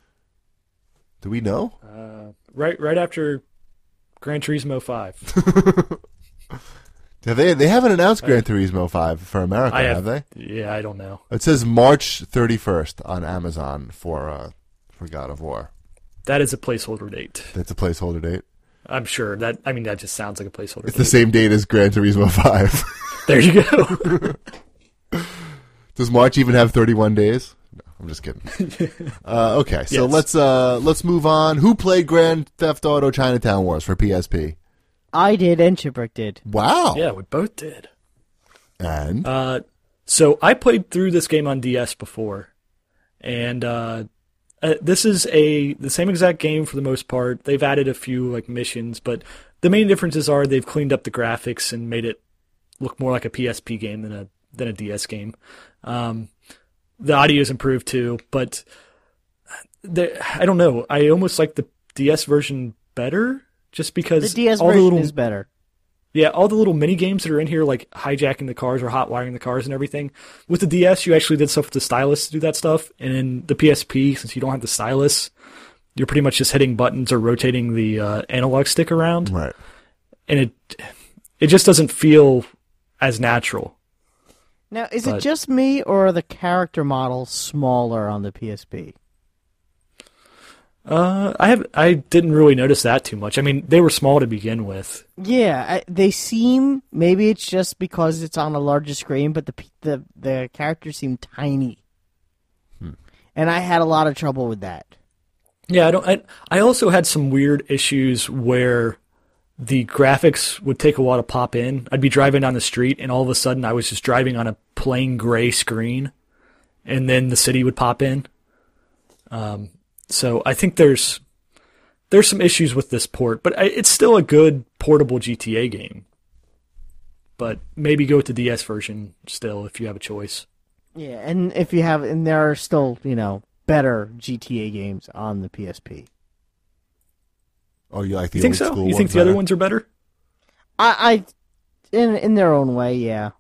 Do we know?
Right after Gran Turismo 5.
They haven't announced Gran Turismo 5 for America, have they?
Yeah, I don't know.
It says March 31st on Amazon for God of War.
That is a placeholder date.
That's a placeholder date?
I'm sure. That just sounds like a placeholder
It's
date.
the same date as Gran Turismo 5.
There you go.
Does March even have 31 days? No, I'm just kidding. Okay, so
Yes.
let's move on. Who played Grand Theft Auto Chinatown Wars for PSP?
I did, and Shipwreck did.
Wow.
Yeah, we both did.
And?
So I played through this game on DS before, and this is the same exact game for the most part. They've added a few missions, but the main differences are they've cleaned up the graphics and made it look more like a PSP game than a DS game. The audio's improved too, but I don't know. I almost like the DS version better, just because
the DS version is better.
Yeah, all the little mini games that are in here, like hijacking the cars or hot wiring the cars and everything. With the DS, you actually did stuff with the stylus to do that stuff, and in the PSP, since you don't have the stylus, you're pretty much just hitting buttons or rotating the analog stick around.
Right.
And it just doesn't feel as natural.
Now, is it just me, or are the character models smaller on the PSP?
I didn't really notice that too much. I mean, they were small to begin with.
Yeah, they seem. Maybe it's just because it's on a larger screen, but the characters seem tiny, and I had a lot of trouble with that.
Yeah, I also had some weird issues where the graphics would take a while to pop in. I'd be driving down the street, and all of a sudden, I was just driving on a plain gray screen, and then the city would pop in. So I think there's there's some issues with this port, but it's still a good portable GTA game. But maybe go with the DS version still if you have a choice.
Yeah, and there are still, better GTA games on the PSP.
Oh, you like the
You think
old
so?
school
You think
ones
the other
better?
ones are better?
I in their own way, yeah.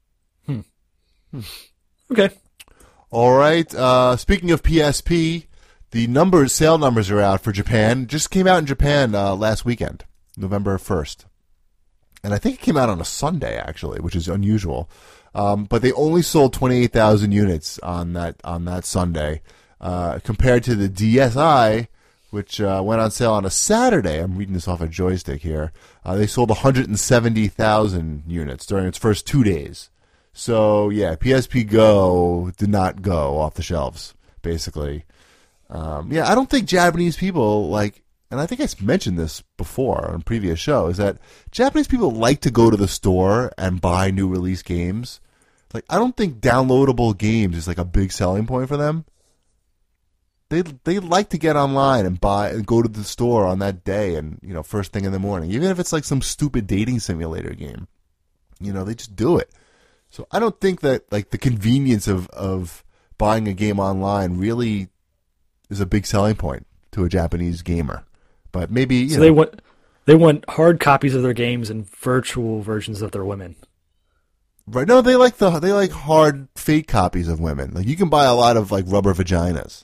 Okay.
All right. Speaking of PSP, the sale numbers are out for Japan. Just came out in Japan last weekend, November 1st. And I think it came out on a Sunday, actually, which is unusual. But they only sold 28,000 units on that Sunday, compared to the DSi, which went on sale on a Saturday. I'm reading this off a joystick here. They sold 170,000 units during its first 2 days. So, yeah, PSP Go did not go off the shelves, basically. I don't think Japanese people, and I think I mentioned this before on previous shows, that Japanese people like to go to the store and buy new release games. I don't think downloadable games is a big selling point for them. They like to get online and buy and go to the store on that day and, first thing in the morning. Even if it's some stupid dating simulator game. They just do it. So I don't think that the convenience of buying a game online really is a big selling point to a Japanese gamer. But maybe
they want hard copies of their games and virtual versions of their women.
Right? No, they like hard fake copies of women. You can buy a lot of rubber vaginas.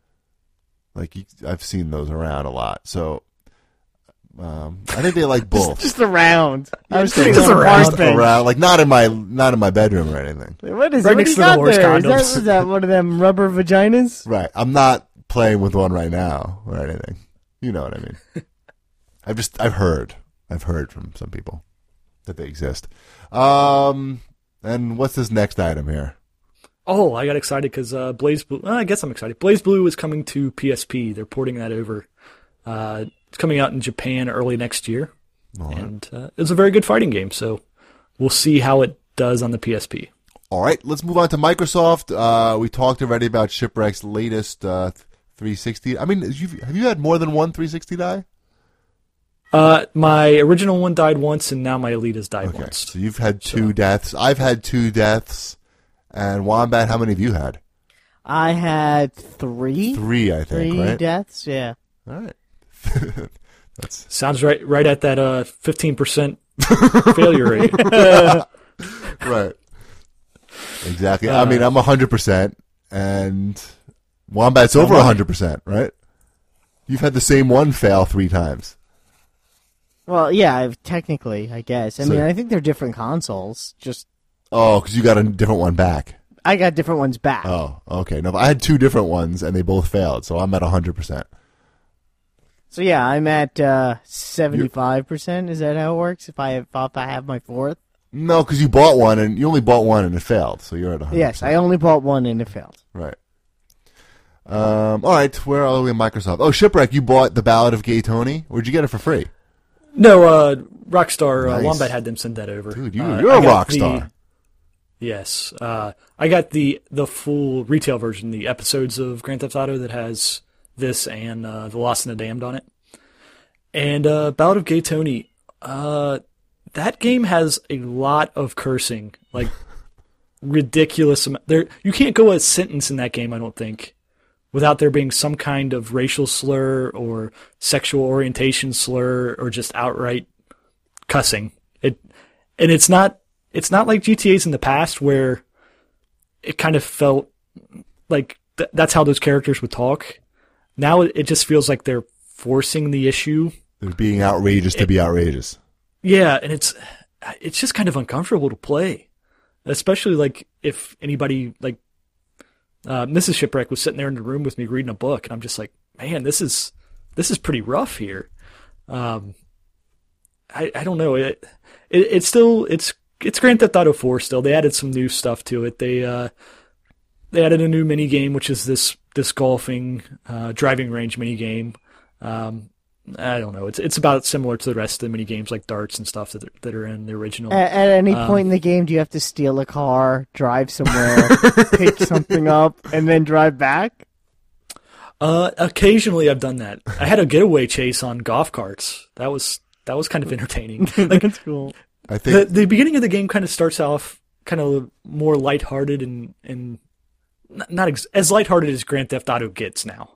I've seen those around a lot. So I think they like both.
just around. I was
Just
thinking
around, not in my bedroom or anything.
What is
Right
what
next
do you
to the
got
horse
there?
condoms.
Is that one of them rubber vaginas?
Right. I'm not playing with one right now or anything. You know what I mean. I've heard from some people that they exist. And what's this next item here?
Oh, I got excited because Blaze Blue. I guess I'm excited. Blaze Blue is coming to PSP. They're porting that over. It's coming out in Japan early next year, and it's a very good fighting game. So we'll see how it does on the PSP.
All right, let's move on to Microsoft. We talked already about Shipwreck's latest 360. I mean, have you had more than one 360 die?
My original one died once, and now my Elite has died once.
So you've had two deaths. I've had 2 deaths. And Wombat, how many have you had?
I had 3.
3, I think,
3
right?
deaths, yeah.
All right.
Sounds right at that 15% failure rate.
Right. Exactly. I mean, I'm 100%, and Wombat's over 100%, right? You've had the same one fail 3 times.
Well, yeah, technically, I guess. I
So-
mean, I think they're different consoles.
Oh, because you got a different one back.
I got different ones back.
Oh, okay. No, I had 2 different ones, and they both failed, so I'm at 100%.
So yeah, I'm at 75%. Is that how it works? If I have my 4th?
No, because you bought one, and you only bought one, and it failed, so you're at 100%.
Yes, I only bought one and it failed.
Right. All right, where are we in Microsoft? Oh, Shipwreck, you bought The Ballad of Gay Tony? Where'd you get it for free?
No, Rockstar
Nice.
Wombat had them send that over.
Dude, you're
I
a
got
rock
the-
star.
Yes, I got the full retail version, the episodes of Grand Theft Auto that has this and The Lost and the Damned on it. And Ballad of Gay Tony, that game has a lot of cursing, ridiculous amount. You can't go a sentence in that game, I don't think, without there being some kind of racial slur or sexual orientation slur or just outright cussing. It's not like GTA's in the past where it kind of felt like that's how those characters would talk. Now it just feels like they're forcing the issue.
They're being outrageous to be outrageous.
Yeah, and it's just kind of uncomfortable to play, especially if anybody Mrs. Shipwreck was sitting there in the room with me reading a book, and I'm just like, man, this is pretty rough here. I don't know. It's Grand Theft Auto 4 still. They added some new stuff to it. They added a new mini game, which is this golfing driving range mini game. I don't know. It's about similar to the rest of the mini games like darts and stuff that are in the original.
At any point in the game, do you have to steal a car, drive somewhere, pick something up, and then drive back?
Occasionally I've done that. I had a getaway chase on golf carts. That was kind of entertaining. Like,
That's cool.
I think
the beginning of the game kind of starts off kind of more lighthearted and not as lighthearted as Grand Theft Auto gets now.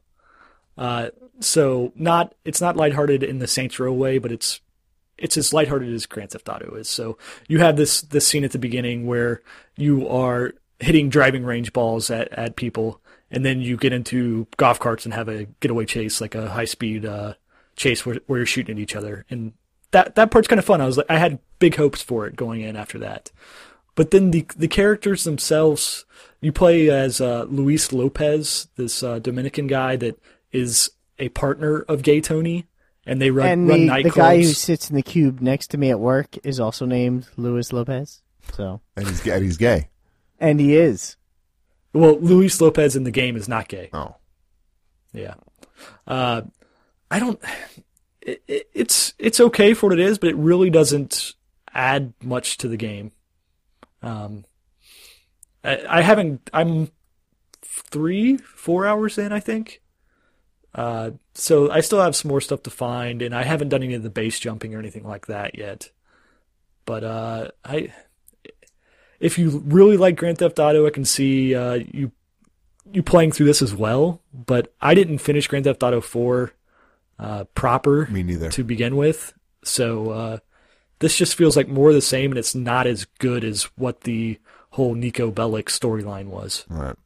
So it's not lighthearted in the Saints Row way, but it's as lighthearted as Grand Theft Auto is. So you have this scene at the beginning where you are hitting driving range balls at people, and then you get into golf carts and have a getaway chase, like a high speed chase where you're shooting at each other, and that part's kind of fun. I had big hopes for it going in after that, but then the characters themselves, you play as Luis Lopez, this Dominican guy that is a partner of Gay Tony, and they run nightclubs.
The guy who sits in the cube next to me at work is also named Luis Lopez. So
and he's gay.
And he is.
Well, Luis Lopez in the game is not gay.
Oh,
yeah. I don't. It's okay for what it is, but it really doesn't add much to the game. I haven't. I'm 3-4 hours in, I think. So I still have some more stuff to find, and I haven't done any of the base jumping or anything like that yet. But if you really like Grand Theft Auto, I can see you playing through this as well. But I didn't finish Grand Theft Auto 4 proper.
Me neither.
To begin with, so this just feels like more of the same, and it's not as good as what the whole Nico Bellic storyline was.
all right.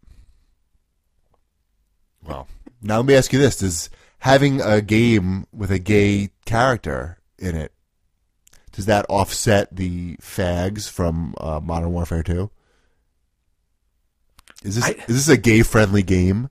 Well, now let me ask you this: does having a game with a gay character in it, does that offset the fags from Modern Warfare 2? Is this a gay-friendly game?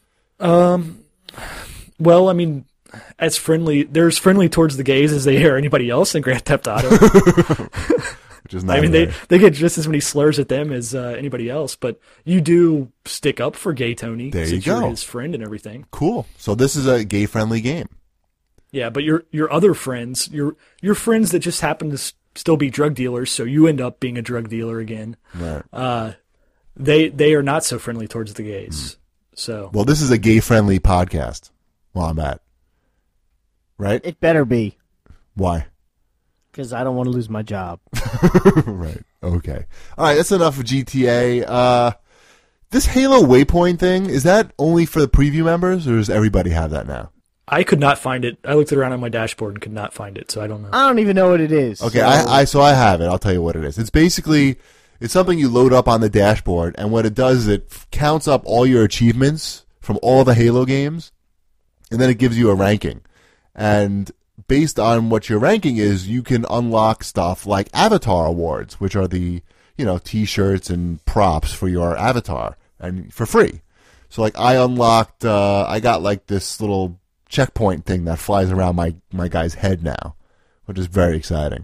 Well, I mean, they're as friendly towards the gays as they are anybody else in Grand Theft Auto.
Which is not.
I mean, they get just as many slurs at them as anybody else, but you do stick up for Gay Tony.
There you
since
go.
You're his friend and everything.
Cool. So this is a gay-friendly game.
Yeah, but your other friends, your friends that just happen to still be drug dealers, so you end up being a drug dealer again.
Right.
They are not so friendly towards the gays. So
Well, this is a gay-friendly podcast, Wombat. Right?
It better be,
Why?
because I don't want to lose my job.
Right. Okay. All right, that's enough of GTA. This Halo Waypoint thing, is that only for the preview members, or does everybody have that now?
I could not find it. I looked around on my dashboard and could not find it, so I don't know.
I don't even know what it is.
Okay,
so-
I have it. I'll tell you what it is. It's basically, it's something you load up on the dashboard, and what it does is it counts up all your achievements from all the Halo games, and then it gives you a ranking. And based on what your ranking is, you can unlock stuff like Avatar Awards, which are the, T-shirts and props for your avatar, and for free. So, like, I unlocked, I got, like, this little checkpoint thing that flies around my guy's head now, which is very exciting.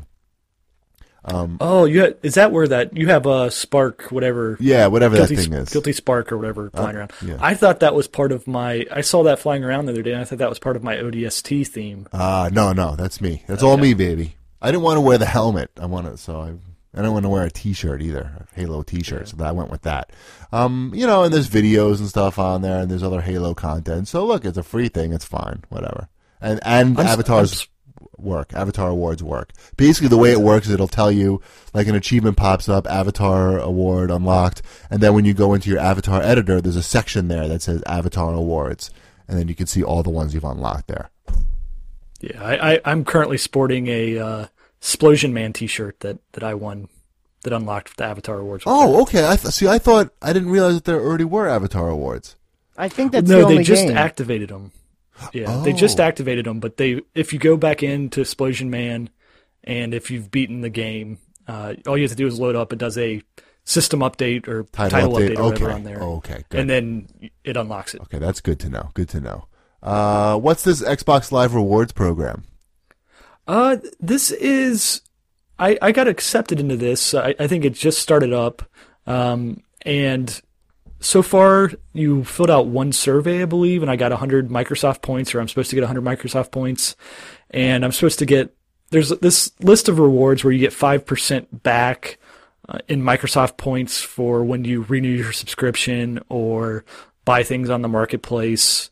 Is that where you have a Spark, whatever?
Yeah, whatever
Guilty,
that thing is.
Guilty Spark or whatever flying around.
yeah.
I thought that was part of I saw that flying around the other day, and I thought that was part of my ODST theme.
No, that's me. That's all me, baby. I didn't want to wear the helmet. I don't want to wear a T-shirt either, a Halo T-shirt, so I went with that. And there's videos and stuff on there, and there's other Halo content. So look, it's a free thing. It's fine, whatever. And Avatars work. Avatar Awards work. Basically, the way it works is it'll tell you, like, an achievement pops up, Avatar Award unlocked, and then when you go into your Avatar editor, there's a section there that says Avatar Awards, and then you can see all the ones you've unlocked there.
Yeah, I'm currently sporting a Splosion Man T-shirt that I won, that unlocked the Avatar Awards.
Oh, okay. I didn't realize that there already were Avatar Awards.
I think that's the only
they just
game.
activated them. Yeah, They just activated them, but if you go back into Splosion Man, and if you've beaten the game, all you have to do is load up. It does a system update or title update or whatever on there.
Okay, good.
And then it unlocks it.
Okay, that's good to know. Good to know. What's this Xbox Live Rewards program?
This is... I got accepted into this. I think it just started up. And so far, you filled out one survey, I believe, and I got 100 Microsoft points, or I'm supposed to get 100 Microsoft points. And I'm supposed to get... There's this list of rewards where you get 5% back in Microsoft points for when you renew your subscription or buy things on the marketplace.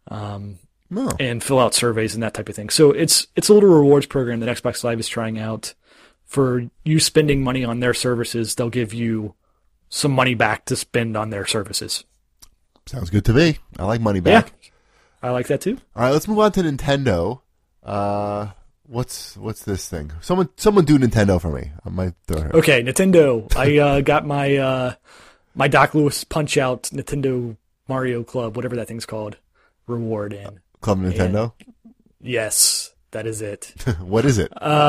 No.
and fill out surveys and that type of thing. So it's a little rewards program that Xbox Live is trying out. For you spending money on their services, they'll give you some money back to spend on their services.
Sounds good to me. I like money back.
Yeah, I like that too.
All right, let's move on to Nintendo. What's this thing? Someone do Nintendo for me. I might throw her.
Okay, Nintendo. I got my Doc Lewis Punch Out Nintendo Mario Club, whatever that thing's called, reward in.
Club Nintendo?
Yes, that is it.
What is it?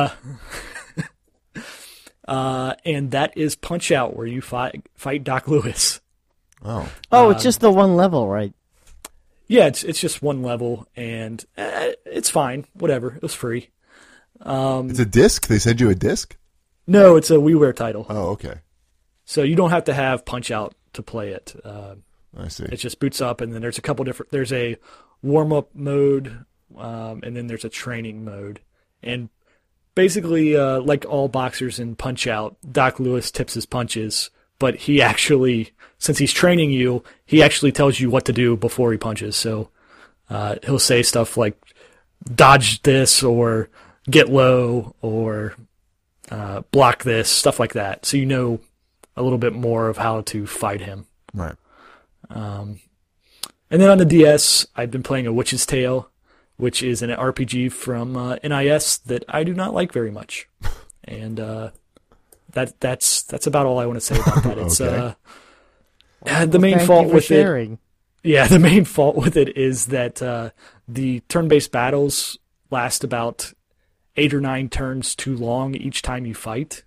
And that is Punch Out, where you fight Doc Lewis.
Oh.
Oh, it's just the one level, right?
Yeah, it's just one level, and it's fine. Whatever, it was free.
It's a disc? They send you a disc?
No, it's a WiiWare title.
Oh, okay.
So you don't have to have Punch Out to play it.
I see.
It just boots up, and then there's a couple different. There's a warm-up mode, and then there's a training mode. And basically, like all boxers in Punch Out, Doc Lewis tips his punches, but he actually, since he's training you, he actually tells you what to do before he punches. So he'll say stuff like, dodge this, or get low, or block this, stuff like that. So you know a little bit more of how to fight him.
Right.
And then on the DS, I've been playing A Witch's Tale, which is an RPG from NIS that I do not like very much. And that's about all I want to say about that. It's
Okay.
The main
Thank
fault
you for
with
sharing.
it. Yeah, the main fault with it is that the turn-based battles last about 8 or 9 turns too long each time you fight.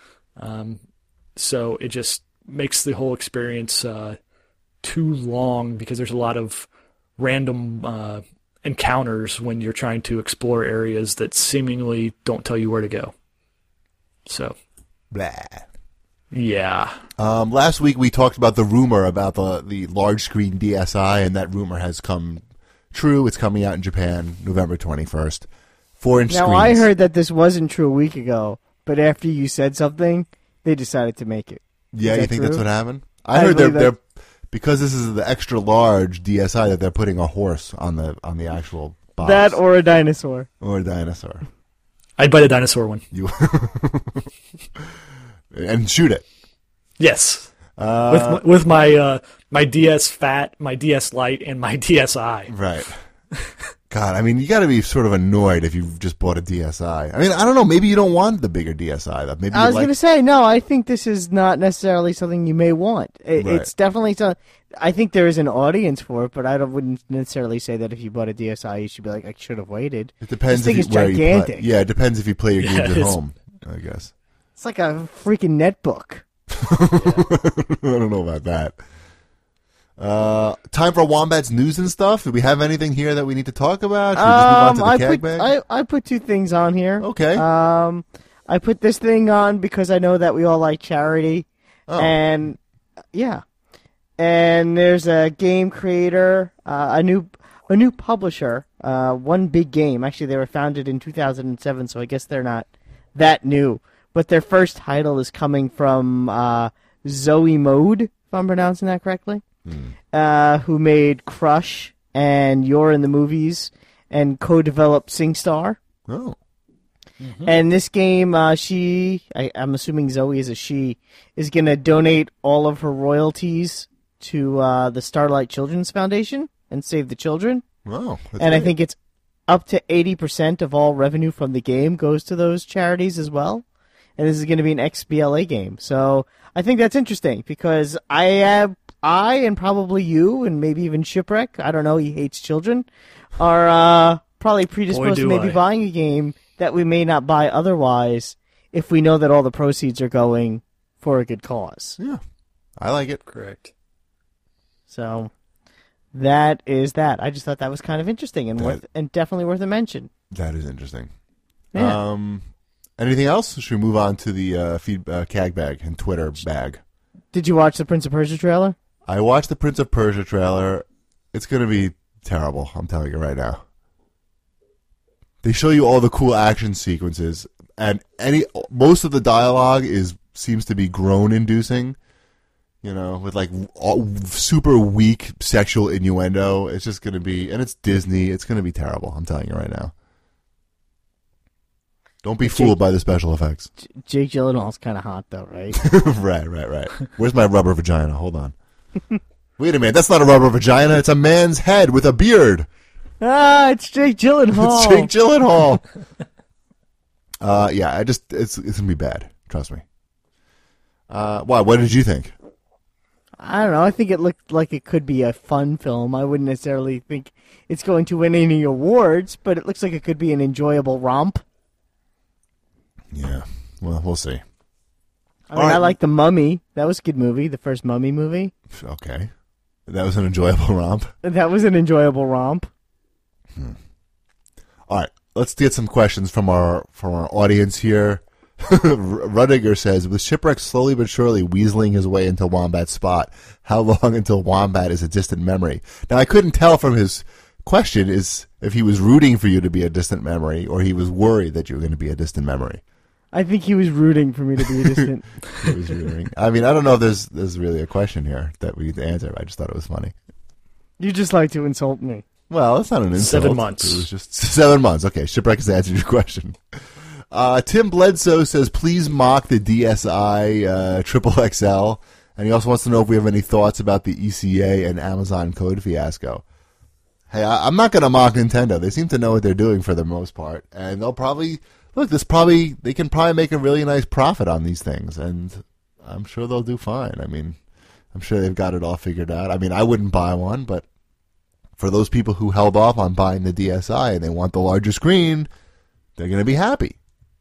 So it just makes the whole experience too long because there's a lot of random encounters when you're trying to explore areas that seemingly don't tell you where to go. So,
Blah.
yeah.
Last week we talked about the rumor about the large screen DSi, and that rumor has come true. It's coming out in Japan November 21st. 4-inch
Now,
screens.
I heard that this wasn't true a week ago, but after you said something, they decided to make it.
Yeah,
Is
you
that
think that's
true?
what happened? I
I
heard
believe
they're because this is the extra large DSi that they're putting a horse on the actual box.
That or a dinosaur.
or a dinosaur.
I'd buy the dinosaur one.
You and shoot it.
Yes. With my my DS Fat, my DS Lite, and my DSi.
Right. God, I mean, you got to be sort of annoyed if you just bought a DSi. I mean, I don't know. Maybe you don't want the bigger DSi. That maybe
I was
like,
going to say, no, I think this is not necessarily something you may want.
Right.
It's definitely something. I think there is an audience for it, but wouldn't necessarily say that if you bought a DSi, you should be like, I should have waited.
It depends
This thing
if
is
where you play.
gigantic.
Yeah, it depends if you play your games at
it's-
home. I guess.
It's like a freaking netbook.
I don't know about that. Time for Wombat's news and stuff. Do we have anything here that we need to talk about? Should we just move on to the CAG bag?
I put 2 things on here.
Okay.
I put this thing on because I know that we all like charity,
Oh.
and yeah, and there's a game creator, a new publisher, One Big Game. Actually, they were founded in 2007, so I guess they're not that new. But their first title is coming from Zoe Mode, if I'm pronouncing that correctly, who made Crush and You're in the Movies and co-developed SingStar.
Oh.
And this game, I'm assuming Zoe is a she, is going to donate all of her royalties to the Starlight Children's Foundation and Save the Children.
Wow. That's
And I
great.
think it's up to 80% of all revenue from the game goes to those charities as well. And this is going to be an XBLA game. So I think that's interesting because I and probably you and maybe even Shipwreck, I don't know, he hates children, are probably predisposed to
do
maybe
I.
buying a game that we may not buy otherwise if we know that all the proceeds are going for a good cause.
Yeah. I like it.
Correct.
So that is that. I just thought that was kind of interesting and definitely worth a mention.
That is interesting.
Yeah.
Anything else? Should we move on to the CAG bag and Twitter bag?
Did you watch the Prince of Persia trailer?
I watched the Prince of Persia trailer. It's going to be terrible. I'm telling you right now. They show you all the cool action sequences, and most of the dialogue seems to be groan-inducing. with like super weak sexual innuendo. It's just going to be, and it's Disney. It's going to be terrible. I'm telling you right now. Don't be fooled by the special effects.
Jake Gyllenhaal's kind of hot though, right?
Right. Where's my rubber vagina? Hold on. Wait a minute. That's not a rubber vagina. It's a man's head with a beard.
It's Jake Gyllenhaal.
It's Jake Gyllenhaal. Yeah, it's gonna be bad. Trust me. Why? What did you think?
I don't know. I think it looked like it could be a fun film. I wouldn't necessarily think it's going to win any awards, but it looks like it could be an enjoyable romp.
Yeah. Well, we'll see.
I like The Mummy. That was a good movie. The first Mummy movie.
Okay. That was an enjoyable romp.
That was an enjoyable romp.
All right. Let's get some questions from our audience here. Rudiger says, with Shipwreck slowly but surely weaseling his way into Wombat's spot, how long until Wombat is a distant memory? Now, I couldn't tell from his question is if he was rooting for you to be a distant memory or he was worried that you were going to be a distant memory.
I think he was rooting for me to be a distant.
He was rooting. I mean, I don't know if there's really a question here that we need to answer. I just thought it was funny.
You just like to insult me.
Well, it's not an insult.
7 months.
It was just 7 months. Okay, Shipwreck has answered your question. Tim Bledsoe says, please mock the DSi Triple XL. And he also wants to know if we have any thoughts about the ECA and Amazon code fiasco. Hey, I'm not going to mock Nintendo. They seem to know what they're doing for the most part. And they'll probably, they can probably make a really nice profit on these things. And I'm sure they'll do fine. I mean, I'm sure they've got it all figured out. I mean, I wouldn't buy one, but for those people who held off on buying the DSi and they want the larger screen, they're going to be happy.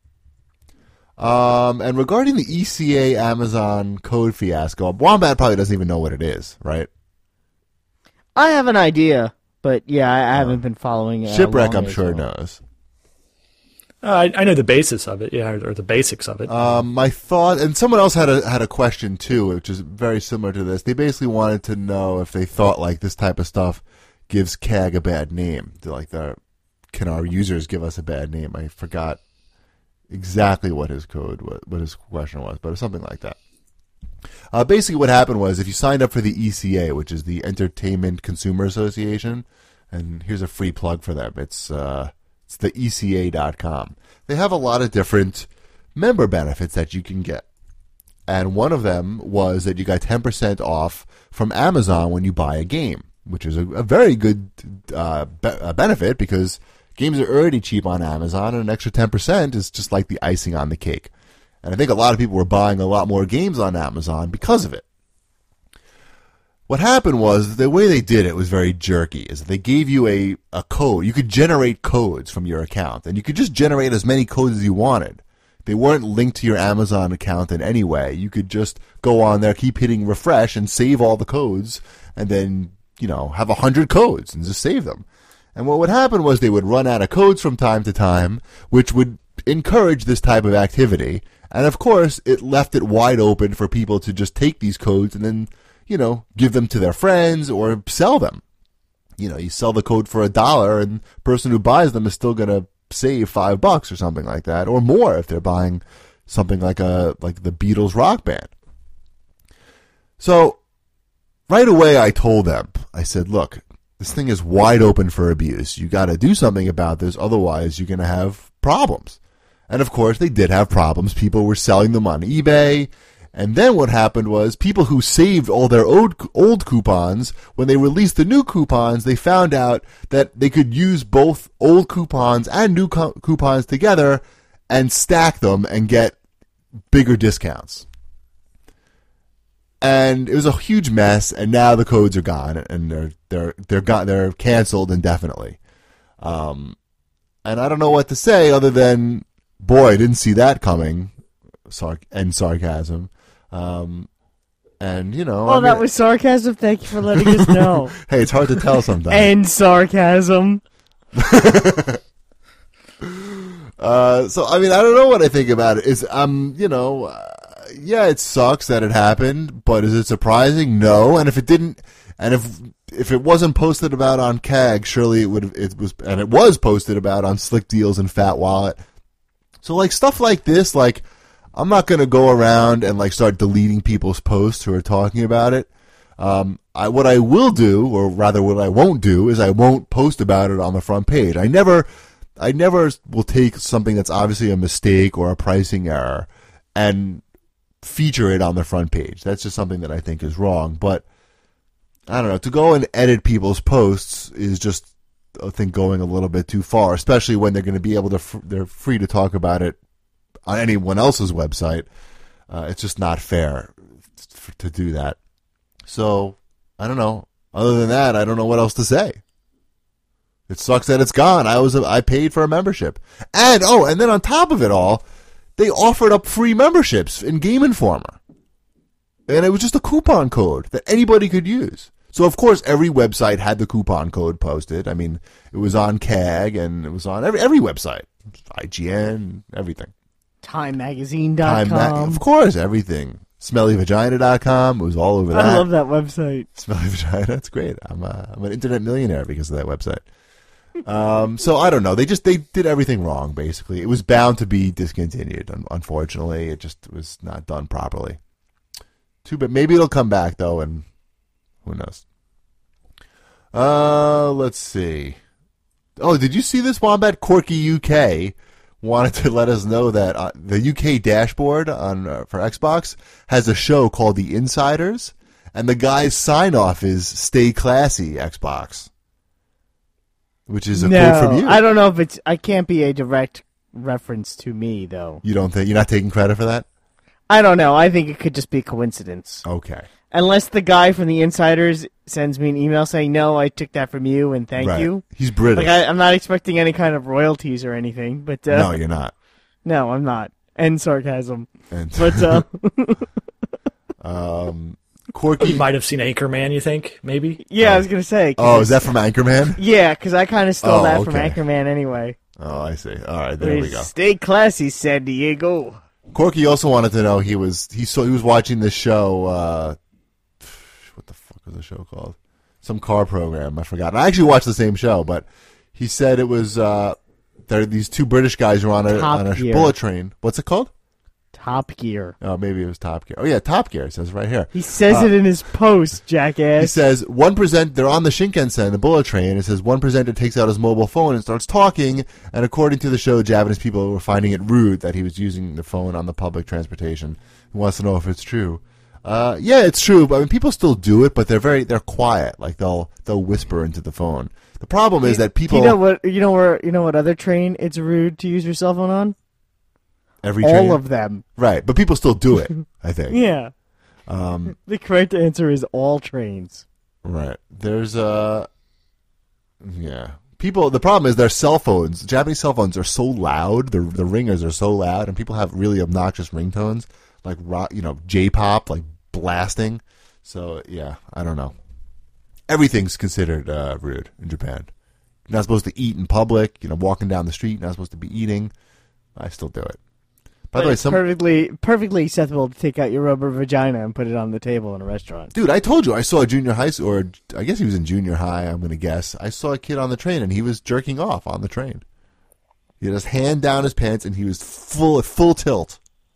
And regarding the ECA Amazon code fiasco, Wombat probably doesn't even know what it is, right?
I have an idea, but yeah, I haven't been following it.
Shipwreck, I'm sure, knows.
I know the basis of it, yeah, or the basics of it.
My thought, and someone else had a question too, which is very similar to this. They basically wanted to know if they thought like this type of stuff gives CAG a bad name. Can our users give us a bad name? I forgot exactly what his question was, but it was something like that. Basically, what happened was if you signed up for the ECA, which is the Entertainment Consumer Association, and here's a free plug for them. It's the ECA.com. They have a lot of different member benefits that you can get. And one of them was that you got 10% off from Amazon when you buy a game, which is a very good benefit because games are already cheap on Amazon, and an extra 10% is just like the icing on the cake. And I think a lot of people were buying a lot more games on Amazon because of it. What happened was, the way they did it was very jerky, is they gave you a code. You could generate codes from your account, and you could just generate as many codes as you wanted. They weren't linked to your Amazon account in any way. You could just go on there, keep hitting refresh, and save all the codes, and then, have 100 codes and just save them. And what would happen was they would run out of codes from time to time, which would encourage this type of activity. And of course, it left it wide open for people to just take these codes and then, give them to their friends or sell them. You sell the code for $1 and the person who buys them is still going to save $5 or something like that, or more if they're buying something like the Beatles rock band. So right away I told them, I said, look, this thing is wide open for abuse. You got to do something about this, otherwise you're going to have problems. And of course, they did have problems. People were selling them on eBay. And then what happened was people who saved all their old coupons, when they released the new coupons, they found out that they could use both old coupons and new coupons together and stack them and get bigger discounts. And it was a huge mess, and now the codes are gone, and they're canceled indefinitely. And I don't know what to say other than, boy, I didn't see that coming. And sarcasm. And
that was sarcasm. Thank you for letting us know.
Hey, it's hard to tell sometimes.
And sarcasm.
So I mean, I don't know what I think about it. Yeah, it sucks that it happened, but is it surprising? No. And if it didn't, and if it wasn't posted about on CAG, surely it was posted about on Slick Deals and Fat Wallet. So like stuff like this, like I'm not going to go around and like start deleting people's posts who are talking about it. What I will do, or rather what I won't do, is I won't post about it on the front page. I never will take something that's obviously a mistake or a pricing error and feature it on the front page. That's just something that I think is wrong. But I don't know, to go and edit people's posts is just, I think, going a little bit too far, especially when they're going to be able to, they're free to talk about it on anyone else's website. It's just not fair to do that. So, I don't know. Other than that, I don't know what else to say. It sucks that it's gone. I paid for a membership. And then on top of it all, they offered up free memberships in Game Informer. And it was just a coupon code that anybody could use. So, of course, every website had the coupon code posted. I mean, it was on CAG and it was on every website. IGN, everything.
TimeMagazine.com.
Of course, everything. SmellyVagina.com. It was all over that.
I love that website.
Smelly Vagina. That's great. I'm an internet millionaire because of that website. So I don't know. They did everything wrong, basically. It was bound to be discontinued. Unfortunately, it just was not done properly. Too bad. Maybe it'll come back, though, and who knows. Let's see. Oh, did you see this, Wombat? Corky UK wanted to let us know that the UK dashboard for Xbox has a show called The Insiders, and the guy's sign-off is "Stay classy, Xbox," which is a quote from you.
I don't know if I can't be a direct reference to me, though.
You don't think you're not taking credit for that?
I don't know. I think it could just be coincidence.
Okay.
Unless the guy from The Insiders sends me an email saying, no, I took that from you and thank you.
He's British.
Like I'm not expecting any kind of royalties or anything. But
no, you're not.
No, I'm not. And sarcasm.
But Corky,
You might have seen Anchorman, you think? Maybe?
Yeah, I was going to say.
Oh, is that from Anchorman?
Yeah, because I kind of stole that from
okay.
Anchorman anyway.
Oh, I see. All right, there we go.
Stay classy, San Diego.
Corky also wanted to know he was watching this show. What the fuck was the show called? Some car program. I forgot. I actually watched the same show, but he said it was these two British guys were on a bullet train. What's it called?
Top Gear.
Oh, maybe it was Top Gear. Oh yeah, Top Gear. It says right here.
He says it in his post, jackass.
He says they're on the Shinkansen, the bullet train. It says one presenter takes out his mobile phone and starts talking. And according to the show, Japanese people were finding it rude that he was using the phone on the public transportation. He wants to know if it's true. Yeah, it's true. I mean, people still do it, but they're quiet. Like they'll whisper into the phone. The problem is that people.
You know what other train it's rude to use your cell phone on?
Every train.
All of them.
Right, but people still do it. I think.
Yeah. The correct answer is all trains.
Right. There's people. The problem is their cell phones. Japanese cell phones are so loud. The ringers are so loud, and people have really obnoxious ringtones, like rock, J-pop, like blasting. So yeah, I don't know. Everything's considered rude in Japan. You're not supposed to eat in public. Walking down the street, you're not supposed to be eating. I still do it. By the way,
it's perfectly acceptable to take out your rubber vagina and put it on the table in a restaurant.
Dude, I told you I saw a junior high school, or I guess he was in junior high. I'm going to guess. I saw a kid on the train, and he was jerking off on the train. He had his hand down his pants, and he was full tilt.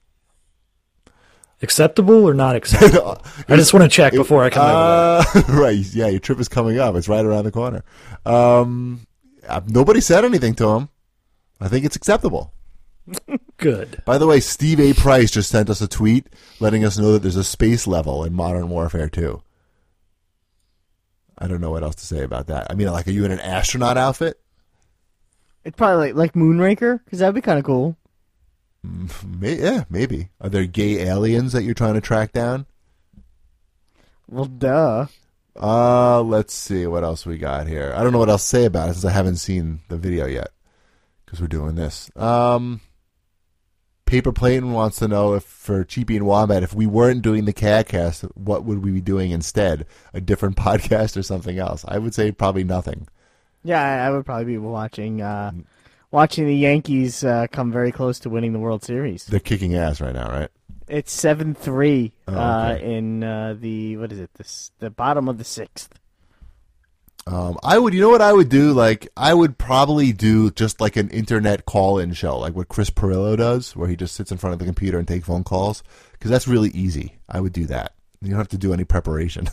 Acceptable or not acceptable? I just want to check before I come over there.
Right, yeah, your trip is coming up. It's right around the corner. Nobody said anything to him. I think it's acceptable.
Good.
By the way, Steve A. Price just sent us a tweet letting us know that there's a space level in Modern Warfare 2. I don't know what else to say about that. I mean, like, are you in an astronaut outfit?
It's probably like Moonraker, because that'd be kind of cool.
Yeah, maybe. Are there gay aliens that you're trying to track down?
Well, duh.
Let's see what else we got here. I don't know what else to say about it since I haven't seen the video yet because we're doing this. Paper Platon wants to know if for Cheapy and Wombat, if we weren't doing the CADcast, what would we be doing instead? A different podcast or something else? I would say probably nothing.
Yeah, I would probably be watching the Yankees come very close to winning the World Series.
They're kicking ass right now, right?
It's 7-3
okay.
in the bottom of the sixth.
You know what I would do? Like, I would probably do just like an internet call-in show, like what Chris Pirillo does, where he just sits in front of the computer and takes phone calls, because that's really easy. I would do that. You don't have to do any preparation.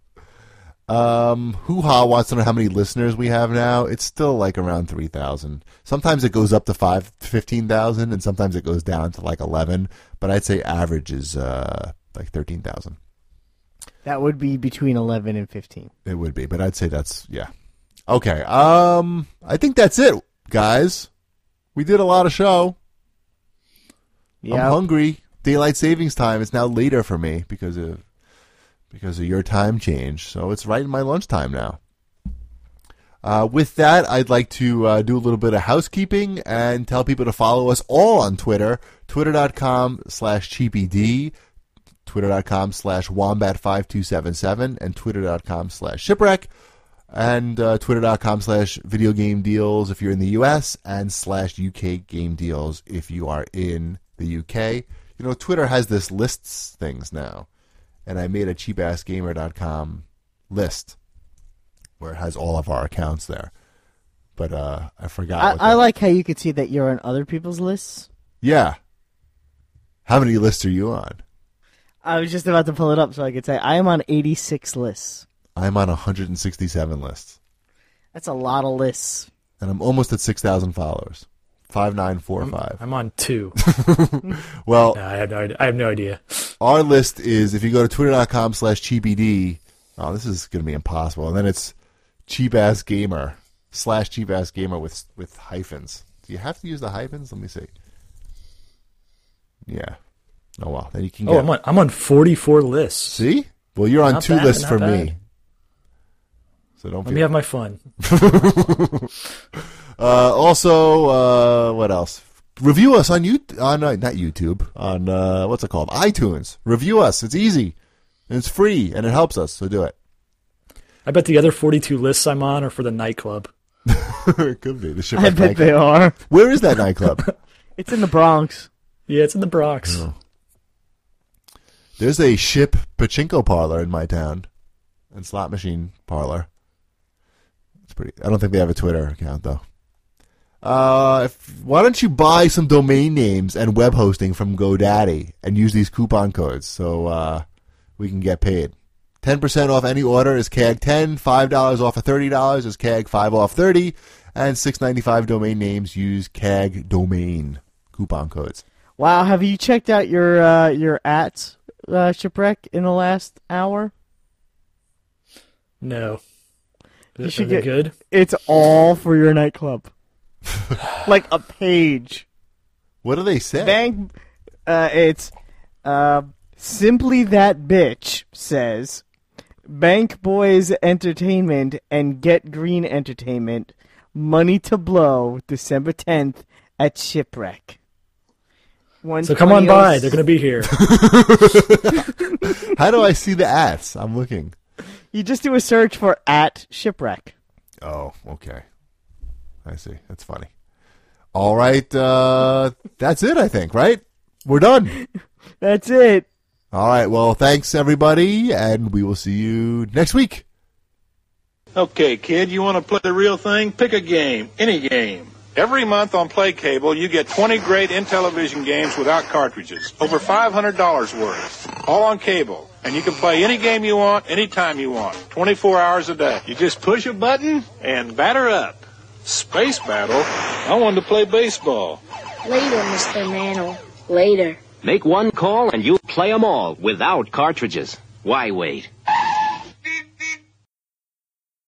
Hoo-Ha wants to know how many listeners we have now. It's still like around 3,000. Sometimes it goes up to 15,000, and sometimes it goes down to like 11, but I'd say average is like 13,000.
That would be between 11 and 15.
It would be, but I'd say that's, yeah. Okay, I think that's it, guys. We did a lot of show.
Yeah.
I'm hungry. Daylight savings time is now later for me because of your time change. So it's right in my lunchtime now. With that, I'd like to do a little bit of housekeeping and tell people to follow us all on Twitter, twitter.com/cheapyd, twitter.com/wombat5277, and twitter.com/shipwreck, and twitter.com/video game deals if you're in the US, and /UK game deals if you are in the UK. You know, Twitter has this lists things now, and I made a cheapassgamer.com list where it has all of our accounts there. But I forgot.
I like how you could see that you're on other people's lists.
Yeah. How many lists are you on?
I was just about to pull it up so I could say I am on 86 lists.
I'm on 167 lists.
That's a lot of lists.
And I'm almost at 6,000 followers. 5945.
I'm on 2.
Well,
I have no idea.
Our list is, if you go to twitter.com/cheapyd, oh, this is going to be impossible. And then it's cheapassgamer /cheapassgamer with hyphens. Do you have to use the hyphens? Let me see. Yeah. Oh, well. Then you can get...
I'm on 44 lists.
See? Well, you're on
Not
2
bad,
lists
not
for
bad.
me. So don't
Let me have my fun.
Also, what else? Review us on not YouTube, on what's it called? iTunes. Review us. It's easy. And it's free, and it helps us, so do it.
I bet the other 42 lists I'm on are for the nightclub.
It could be. The Shipwreck
I bet
nightclub.
they are.
Where is that nightclub?
It's in the Bronx.
Yeah, it's in the Bronx.
Oh. There's a ship pachinko parlor in my town, and slot machine parlor. It's pretty. I don't think they have a Twitter account though. Why don't you buy some domain names and web hosting from GoDaddy and use these coupon codes so we can get paid? 10% off any order is CAG10, $5 off of $30 is CAG5 off 30, and $6.95 domain names use CAG domain coupon codes.
Wow, have you checked out your @ Shipwreck in the last hour?
No.
You should
Are they
get
good?
It's all for your nightclub. Like a page.
What do they say?
It's Simply That Bitch says Bank Boys Entertainment and Get Green Entertainment, money to blow, December 10th at Shipwreck.
So come on by. They're going to be here.
How do I see the ads? I'm looking.
You just do a search for @Shipwreck.
Oh, okay. I see. That's funny. All right. That's it, I think, right? We're done.
That's it.
All right. Well, thanks, everybody, and we will see you next week.
Okay, kid, you want to play the real thing? Pick a game, any game. Every month on Play Cable, you get 20 great Intellivision games without cartridges. Over $500 worth. All on cable. And you can play any game you want, anytime you want. 24 hours a day. You just push a button and batter up. Space Battle? I wanted to play baseball.
Later, Mr. Mantle. Later.
Make one call and you'll play them all without cartridges. Why wait?